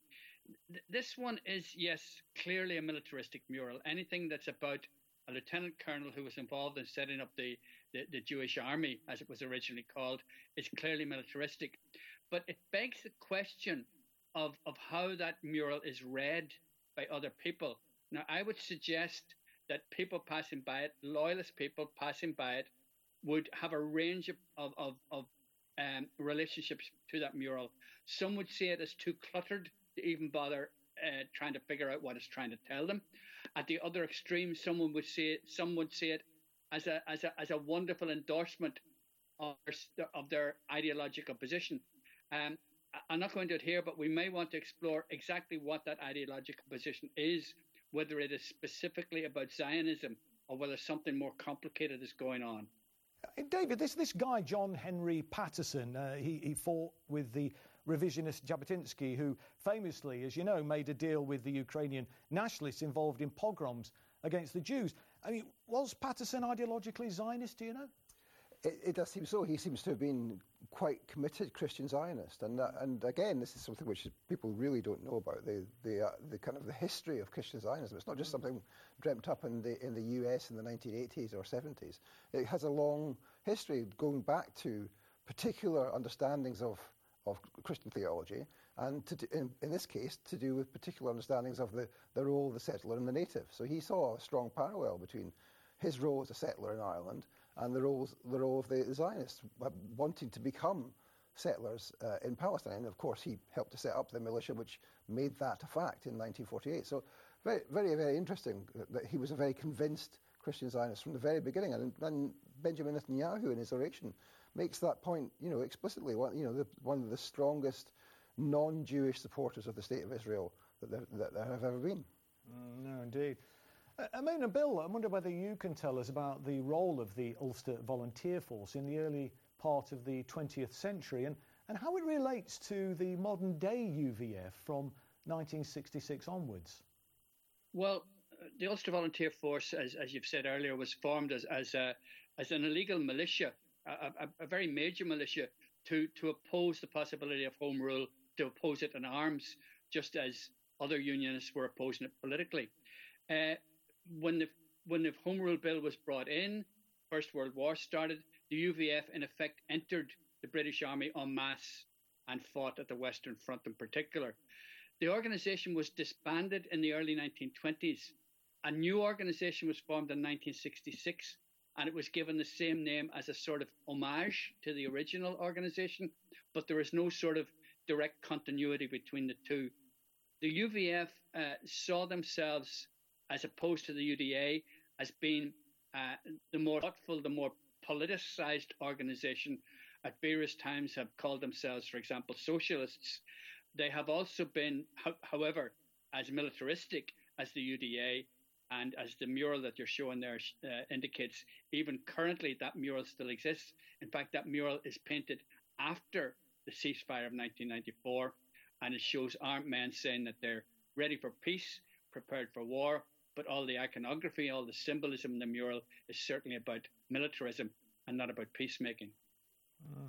This one is, yes, clearly a militaristic mural. Anything that's about a lieutenant colonel who was involved in setting up the, the, the Jewish army, as it was originally called, is clearly militaristic. But it begs the question of, of how that mural is read by other people. Now, I would suggest that people passing by it, loyalist people passing by it, would have a range of, of, of, of um, relationships to that mural. Some would see it as too cluttered to even bother uh, trying to figure out what it's trying to tell them. At the other extreme, someone would see it, some would see it as a as a as a wonderful endorsement of their, of their ideological position. Um, I'm not going to it here, but we may want to explore exactly what that ideological position is, whether it is specifically about Zionism or whether something more complicated is going on.
David, this this guy John Henry Patterson, uh, he he fought with the revisionist Jabotinsky, who famously, as you know, made a deal with the Ukrainian nationalists involved in pogroms against the Jews. I mean, was Patterson ideologically Zionist, do you know?
It, it does seem so. He seems to have been quite committed Christian Zionist, and uh, and again, this is something which people really don't know about the the uh, the kind of the history of Christian Zionism. It's not just something dreamt up in the in the U S in the nineteen eighties or seventies. It has a long history going back to particular understandings of of Christian theology, and to, in, in this case, to do with particular understandings of the, the role of the settler and the native. So he saw a strong parallel between his role as a settler in Ireland and the, roles, the role of the Zionists wanting to become settlers uh, in Palestine. And of course, he helped to set up the militia which made that a fact in nineteen forty-eight. So very, very, very interesting that he was a very convinced Christian Zionist from the very beginning. And, and Benjamin Netanyahu in his oration makes that point, you know, explicitly. One, you know, the, one of the strongest non-Jewish supporters of the State of Israel that there, that there have ever been.
Mm, no, indeed. Uh, I mean, Bill, I wonder whether you can tell us about the role of the Ulster Volunteer Force in the early part of the twentieth century and, and how it relates to the modern-day U V F from nineteen sixty-six onwards.
Well, uh, the Ulster Volunteer Force, as, as you've said earlier, was formed as, as, a, as an illegal militia, A, a, a very major militia, to, to oppose the possibility of home rule, to oppose it in arms, just as other unionists were opposing it politically. Uh, when the when the home rule bill was brought in, First World War started, the U V F in effect entered the British Army en masse and fought at the Western Front in particular. The organisation was disbanded in the early nineteen twenties. A new organisation was formed in nineteen sixty-six, and it was given the same name as a sort of homage to the original organisation, but there is no sort of direct continuity between the two. The U V F uh, saw themselves, as opposed to the U D A, as being uh, the more thoughtful, the more politicised organisation. At various times have called themselves, for example, socialists. They have also been, ho- however, as militaristic as the U D A, and as the mural that you're showing there uh, indicates, even currently that mural still exists. In fact, that mural is painted after the ceasefire of nineteen ninety-four, and it shows armed men saying that they're ready for peace, prepared for war, but all the iconography, all the symbolism in the mural is certainly about militarism and not about peacemaking.
Uh,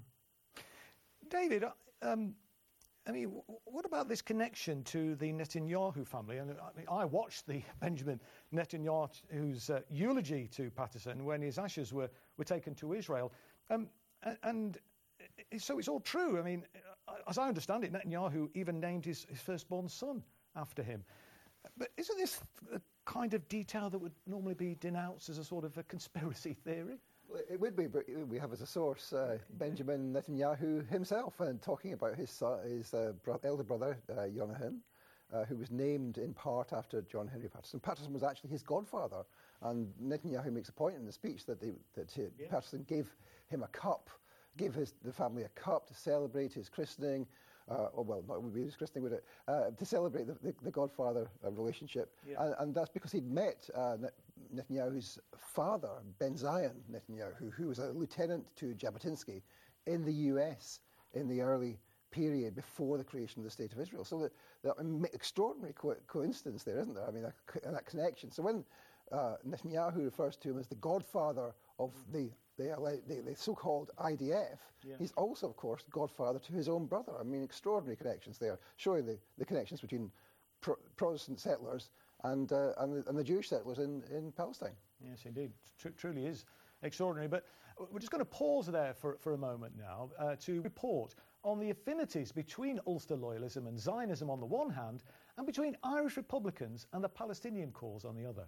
David, um, I mean, w- what about this connection to the Netanyahu family? And I mean, I watched the Benjamin Netanyahu's uh, eulogy to Patterson when his ashes were, were taken to Israel. Um, and, and so it's all true. I mean, as I understand it, Netanyahu even named his, his firstborn son after him. But isn't this the kind of detail that would normally be denounced as a sort of a conspiracy theory?
Well, it would be, but we have as a source uh, Benjamin Netanyahu himself, and talking about his son, his uh, bro- elder brother, uh, Yonahan, uh, who was named in part after John Henry Patterson. Patterson was actually his godfather, and Netanyahu makes a point in the speech that, they, that he, yeah. Patterson gave him a cup, gave his, the family a cup to celebrate his christening, uh, or well, not would be his christening, would it, uh, to celebrate the, the, the godfather uh, relationship. Yeah. And, and that's because he'd met uh, Netanyahu's father, Ben Zion Netanyahu, who, who was a lieutenant to Jabotinsky in the U S in the early period before the creation of the State of Israel. So the, the extraordinary co- coincidence there, isn't there? I mean, a, that connection. So when uh, Netanyahu refers to him as the godfather of the the, the, the so-called I D F, yeah. he's also, of course, godfather to his own brother. I mean, extraordinary connections there, showing the, the connections between pro- Protestant settlers and, uh, and, the, and the Jewish settlers in, in Palestine.
Yes, indeed. Tr- truly is extraordinary. But we're just going to pause there for, for a moment now uh, to report on the affinities between Ulster loyalism and Zionism on the one hand, and between Irish Republicans and the Palestinian cause on the other.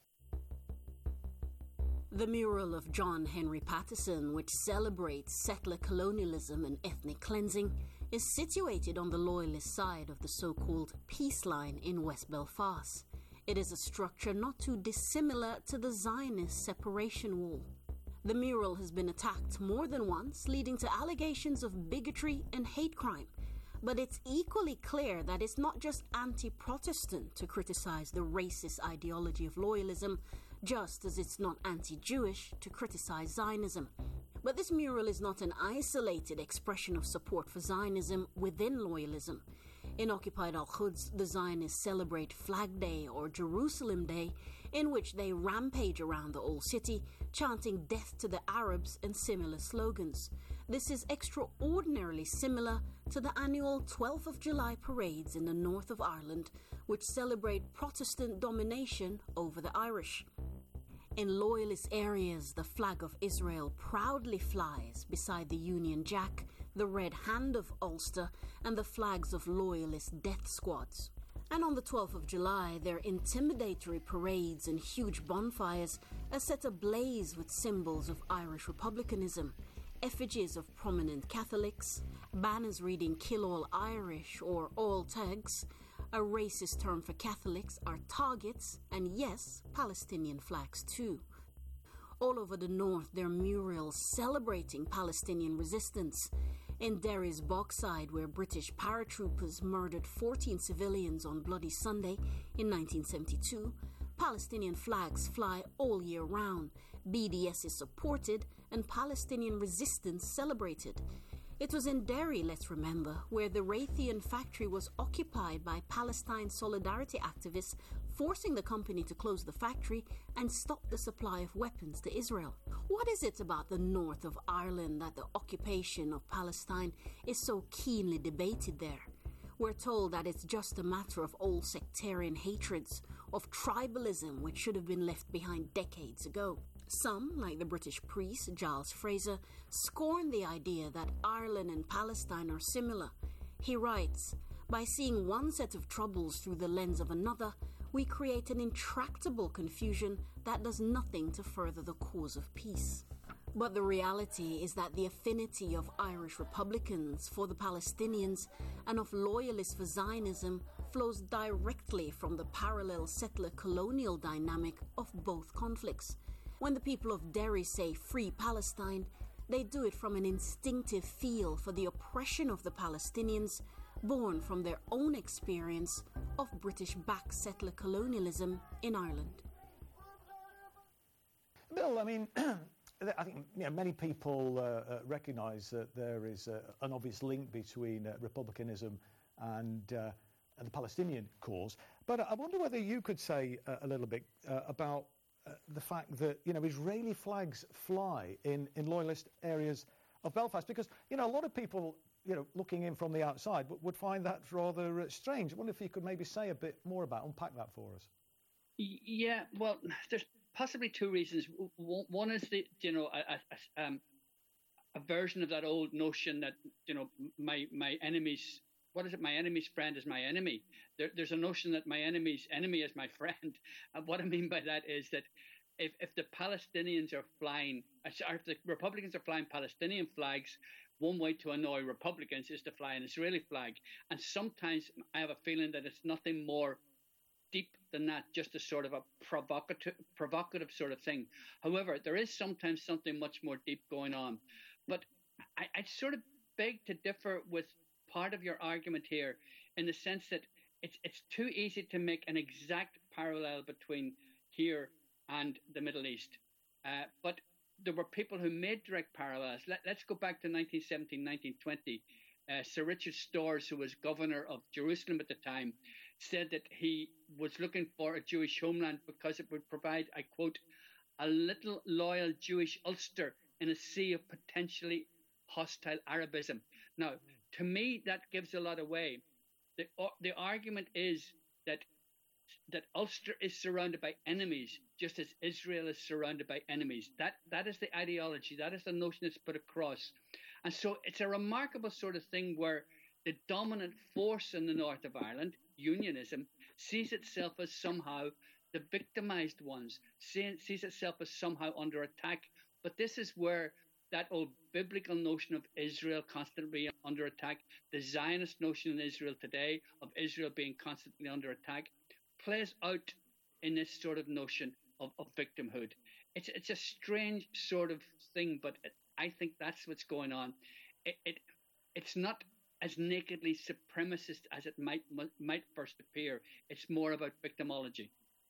The mural of John Henry Patterson, which celebrates settler colonialism and ethnic cleansing, is situated on the loyalist side of the so-called Peace Line in West Belfast. It is a structure not too dissimilar to the Zionist separation wall. The mural has been attacked more than once, leading to allegations of bigotry and hate crime. But it's equally clear that it's not just anti-Protestant to criticize the racist ideology of loyalism, just as it's not anti-Jewish to criticize Zionism. But this mural is not an isolated expression of support for Zionism within loyalism. In occupied Al-Quds, the Zionists celebrate Flag Day or Jerusalem Day, in which they rampage around the old city, chanting death to the Arabs and similar slogans. This is extraordinarily similar to the annual twelfth of July parades in the north of Ireland, which celebrate Protestant domination over the Irish. In loyalist areas, the flag of Israel proudly flies beside the Union Jack, the Red Hand of Ulster, and the flags of loyalist death squads. And on the twelfth of July, their intimidatory parades and huge bonfires are set ablaze with symbols of Irish republicanism, effigies of prominent Catholics, banners reading "Kill all Irish" or "All Tags," a racist term for Catholics, are targets, and yes, Palestinian flags too. All over the north, there are murals celebrating Palestinian resistance. In Derry's Bogside, where British paratroopers murdered fourteen civilians on Bloody Sunday in nineteen seventy-two, Palestinian flags fly all year round. B D S is supported and Palestinian resistance celebrated. It was in Derry, let's remember, where the Raytheon factory was occupied by Palestine solidarity activists, forcing the company to close the factory and stop the supply of weapons to Israel. What is it about the north of Ireland that the occupation of Palestine is so keenly debated there? We're told that it's just a matter of old sectarian hatreds, of tribalism which should have been left behind decades ago. Some, like the British priest Giles Fraser, scorn the idea that Ireland and Palestine are similar. He writes, "By seeing one set of troubles through the lens of another, we create an intractable confusion that does nothing to further the cause of peace." But the reality is that the affinity of Irish Republicans for the Palestinians and of loyalists for Zionism flows directly from the parallel settler-colonial dynamic of both conflicts. When the people of Derry say "Free Palestine," they do it from an instinctive feel for the oppression of the Palestinians, born from their own experience of British-backed settler colonialism in Ireland.
Bill, I mean, I think you know, many people uh, uh, recognise that there is uh, an obvious link between uh, republicanism and, uh, and the Palestinian cause. But I wonder whether you could say uh, a little bit uh, about uh, the fact that you know Israeli flags fly in, in loyalist areas of Belfast, because you know a lot of people you know looking in from the outside would find that rather uh, strange. I wonder if you could maybe say a bit more about unpack that for us.
Yeah, well, there's possibly two reasons. One is the you know a, a, um, a version of that old notion that you know my my enemy's what is it? My enemy's friend is my enemy. There, there's a notion that my enemy's enemy is my friend. And what I mean by that is that if if the Palestinians are flying, or if the Republicans are flying Palestinian flags, one way to annoy Republicans is to fly an Israeli flag. And sometimes I have a feeling that it's nothing more deep than that, just a sort of a provocative, provocative sort of thing. However, there is sometimes something much more deep going on. But I, I sort of beg to differ with part of your argument here, in the sense that it's it's too easy to make an exact parallel between here and the Middle East. Uh, but there were people who made direct parallels. Let, let's go back to nineteen seventeen, nineteen twenty. Uh, Sir Richard Storrs, who was governor of Jerusalem at the time, said that he was looking for a Jewish homeland because it would provide, I quote, a little loyal Jewish Ulster in a sea of potentially hostile Arabism. Now, to me, that gives a lot away. The, the argument is that that Ulster is surrounded by enemies, just as Israel is surrounded by enemies. That that is the ideology. That is the notion that's put across. And so it's a remarkable sort of thing where the dominant force in the north of Ireland, unionism, sees itself as somehow the victimized ones, sees itself as somehow under attack. But this is where that old biblical notion of Israel constantly under attack, the Zionist notion in Israel today of Israel being constantly under attack, plays out in this sort of notion of, of victimhood. It's it's a strange sort of thing, but it, I think that's what's going on. It, it it's not as nakedly supremacist as it might might first appear. It's more about victimology.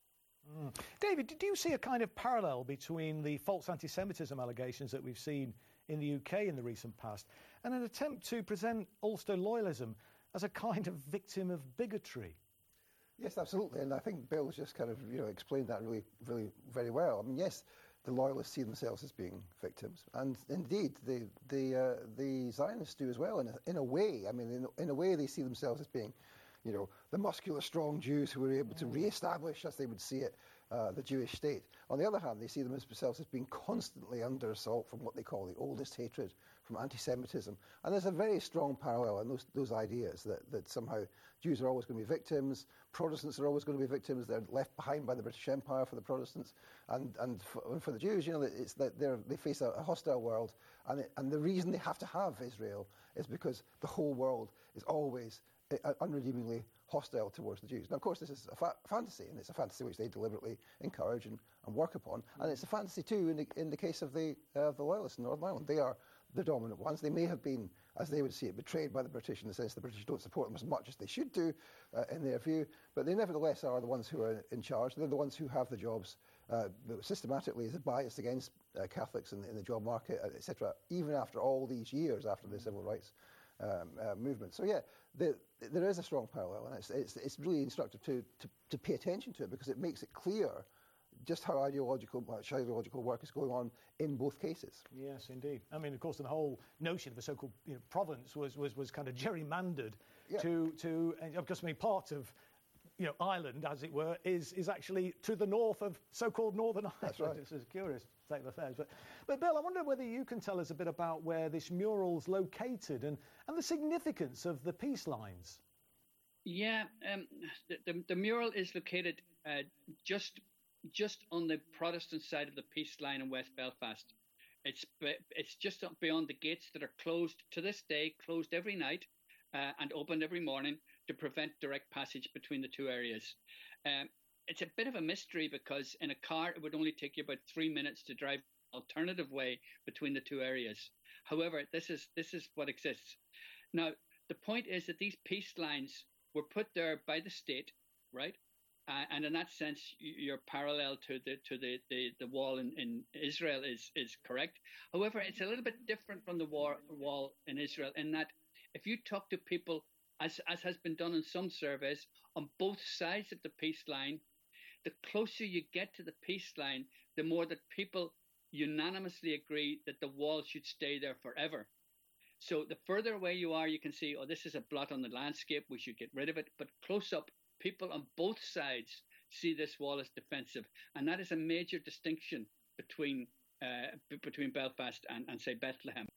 Mm. David, do you see a kind of parallel between the false anti-Semitism allegations that we've seen in the U K in the recent past and an attempt to present Ulster loyalism as a kind of victim of bigotry?
Yes, absolutely, and I think Bill's just kind of you know explained that really, really very well. I mean, yes, the loyalists see themselves as being victims, and indeed the the uh, the Zionists do as well. In a, in a way, I mean, in, in a way, they see themselves as being, you know, the muscular, strong Jews who were able to re-establish, as they would see it, uh, the Jewish state. On the other hand, they see themselves as being constantly under assault from what they call the oldest hatred, from anti-Semitism. And there's a very strong parallel in those those ideas that, that somehow Jews are always going to be victims, Protestants are always going to be victims, they're left behind by the British Empire for the Protestants, and and for, and for the Jews, you know, it's that they're, they face a, a hostile world, and it, and the reason they have to have Israel is because the whole world is always uh, unredeemingly hostile towards the Jews. Now, of course, this is a fa- fantasy, and it's a fantasy which they deliberately encourage and, and work upon, and it's a fantasy too in the, in the case of the uh, the loyalists in Northern Ireland. They are the dominant ones. They may have been, as they would see it, betrayed by the British in the sense the British don't support them as much as they should do uh, in their view, but they nevertheless are the ones who are in charge. They're the ones who have the jobs. Uh, systematically is a bias against uh, Catholics in, in the job market, et cetera, even after all these years after the civil rights um, uh, movement. So yeah, the, there is a strong parallel, and it's, it's, it's really instructive to, to, to pay attention to it because it makes it clear just how ideological, much ideological work is going on in both cases.
Yes, indeed. I mean, of course, the whole notion of a so-called you know, province was, was, was kind of gerrymandered yeah. to, to, and of course, I mean, part of, you know, Ireland, as it were, is is actually to the north of so-called Northern Ireland.
That's right.
It's a curious state of affairs. But, but Bill, I wonder whether you can tell us a bit about where this mural's located and, and the significance of the peace lines.
Yeah, um, the, the, the mural is located uh, just just on the Protestant side of the peace line in West Belfast. It's it's just up beyond the gates that are closed to this day, closed every night uh, and opened every morning to prevent direct passage between the two areas. Um, it's a bit of a mystery because in a car it would only take you about three minutes to drive an alternative way between the two areas. However, this is this is what exists. Now, the point is that these peace lines were put there by the state, right? Uh, and in that sense, you're parallel to the to the, the, the wall in, in Israel is, is correct. However, it's a little bit different from the war, wall in Israel in that if you talk to people, as, as has been done in some surveys, on both sides of the peace line, the closer you get to the peace line, the more that people unanimously agree that the wall should stay there forever. So the further away you are, you can see, oh, this is a blot on the landscape, we should get rid of it. But close up, people on both sides see this wall as defensive. And that is a major distinction between uh, b- between Belfast and, and, say, Bethlehem.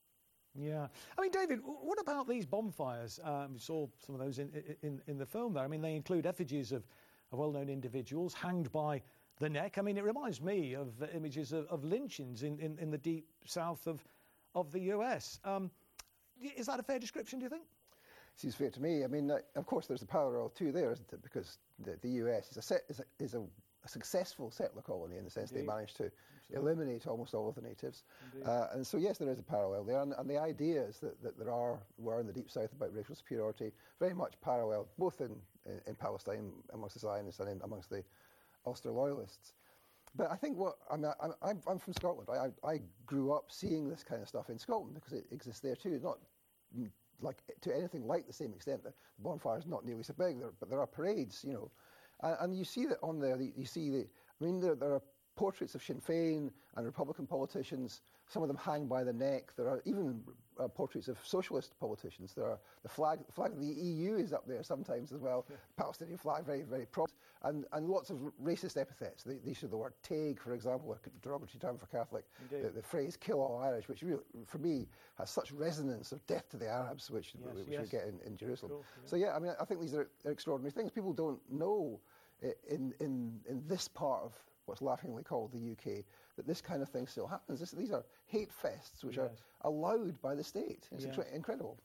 Yeah. I mean, David, what about these bonfires? Um, we saw some of those in, in, in the film there. I mean, they include effigies of, of well-known individuals hanged by the neck. I mean, it reminds me of images of, of lynchings in, in, in the deep south of, of the U S. Um, Is that a fair description, do you think?
Seems fair to me. I mean, uh, of course, there's a parallel too there, isn't it? Because the, the U S is a, set, is a, is a, a successful settler colony in the sense Indeed. They managed to Absolutely. Eliminate almost all of the natives. Uh, and so, yes, there is a parallel there. And, and the ideas that, that there are were in the Deep South about racial superiority very much parallel, both in, in, in Palestine amongst the Zionists and in, amongst the Ulster loyalists. But I think what I mean, I, I'm, I'm from Scotland. I, I grew up seeing this kind of stuff in Scotland because it exists there too. Not like to anything like the same extent. The bonfire is not nearly so big, there, but there are parades, you know, and, and you see that on there. You see the. I mean, there, there are portraits of Sinn Féin and Republican politicians. Some of them hang by the neck. There are even uh, portraits of socialist politicians. There are the flag. The flag of the E U is up there sometimes as well. Yeah. Palestinian flag, very, very proud, and and lots of racist epithets. They, they use the word "taig," for example, a derogatory term for Catholic. The, the phrase "kill all Irish," which really, for me, has such resonance of death to the Arabs, which yes, which yes. we get in, in Jerusalem. Cool, yeah. So yeah, I mean, I think these are, are extraordinary things. People don't know in in in this part of what's laughingly called the U K, that this kind of thing still happens. This, these are hate fests which yes. are allowed by the state. It's yes. incredible.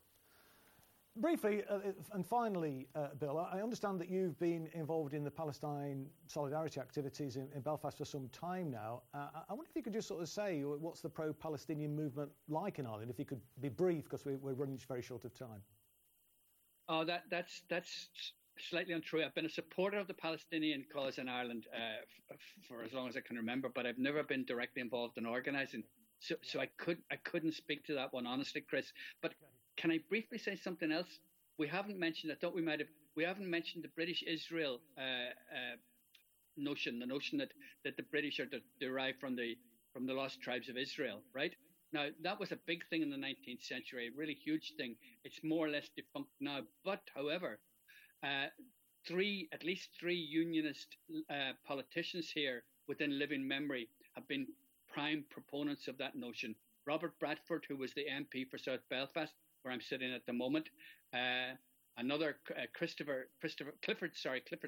Briefly, uh, and finally, uh, Bill, I understand that you've been involved in the Palestine solidarity activities in, in Belfast for some time now. Uh, I wonder if you could just sort of say what's the pro-Palestinian movement like in Ireland, if you could be brief, because we, we're running very short of time.
Oh, that, that's that's slightly untrue. I've been a supporter of the Palestinian cause in Ireland uh, f- for as long as I can remember, but I've never been directly involved in organising. So, so I could I couldn't speak to that one honestly, Chris. But can I briefly say something else? We haven't mentioned. I thought we might have. We haven't mentioned the British Israel uh, uh, notion. The notion that, that the British are de- derived from the from the lost tribes of Israel, right? Now that was a big thing in the nineteenth century, a really huge thing. It's more or less defunct now. But however, uh, three at least three unionist uh, politicians here within living memory have been prime proponents of that notion. Robert Bradford, who was the M P for South Belfast, where I'm sitting at the moment, uh, another uh, Christopher Christopher Clifford, sorry Clifford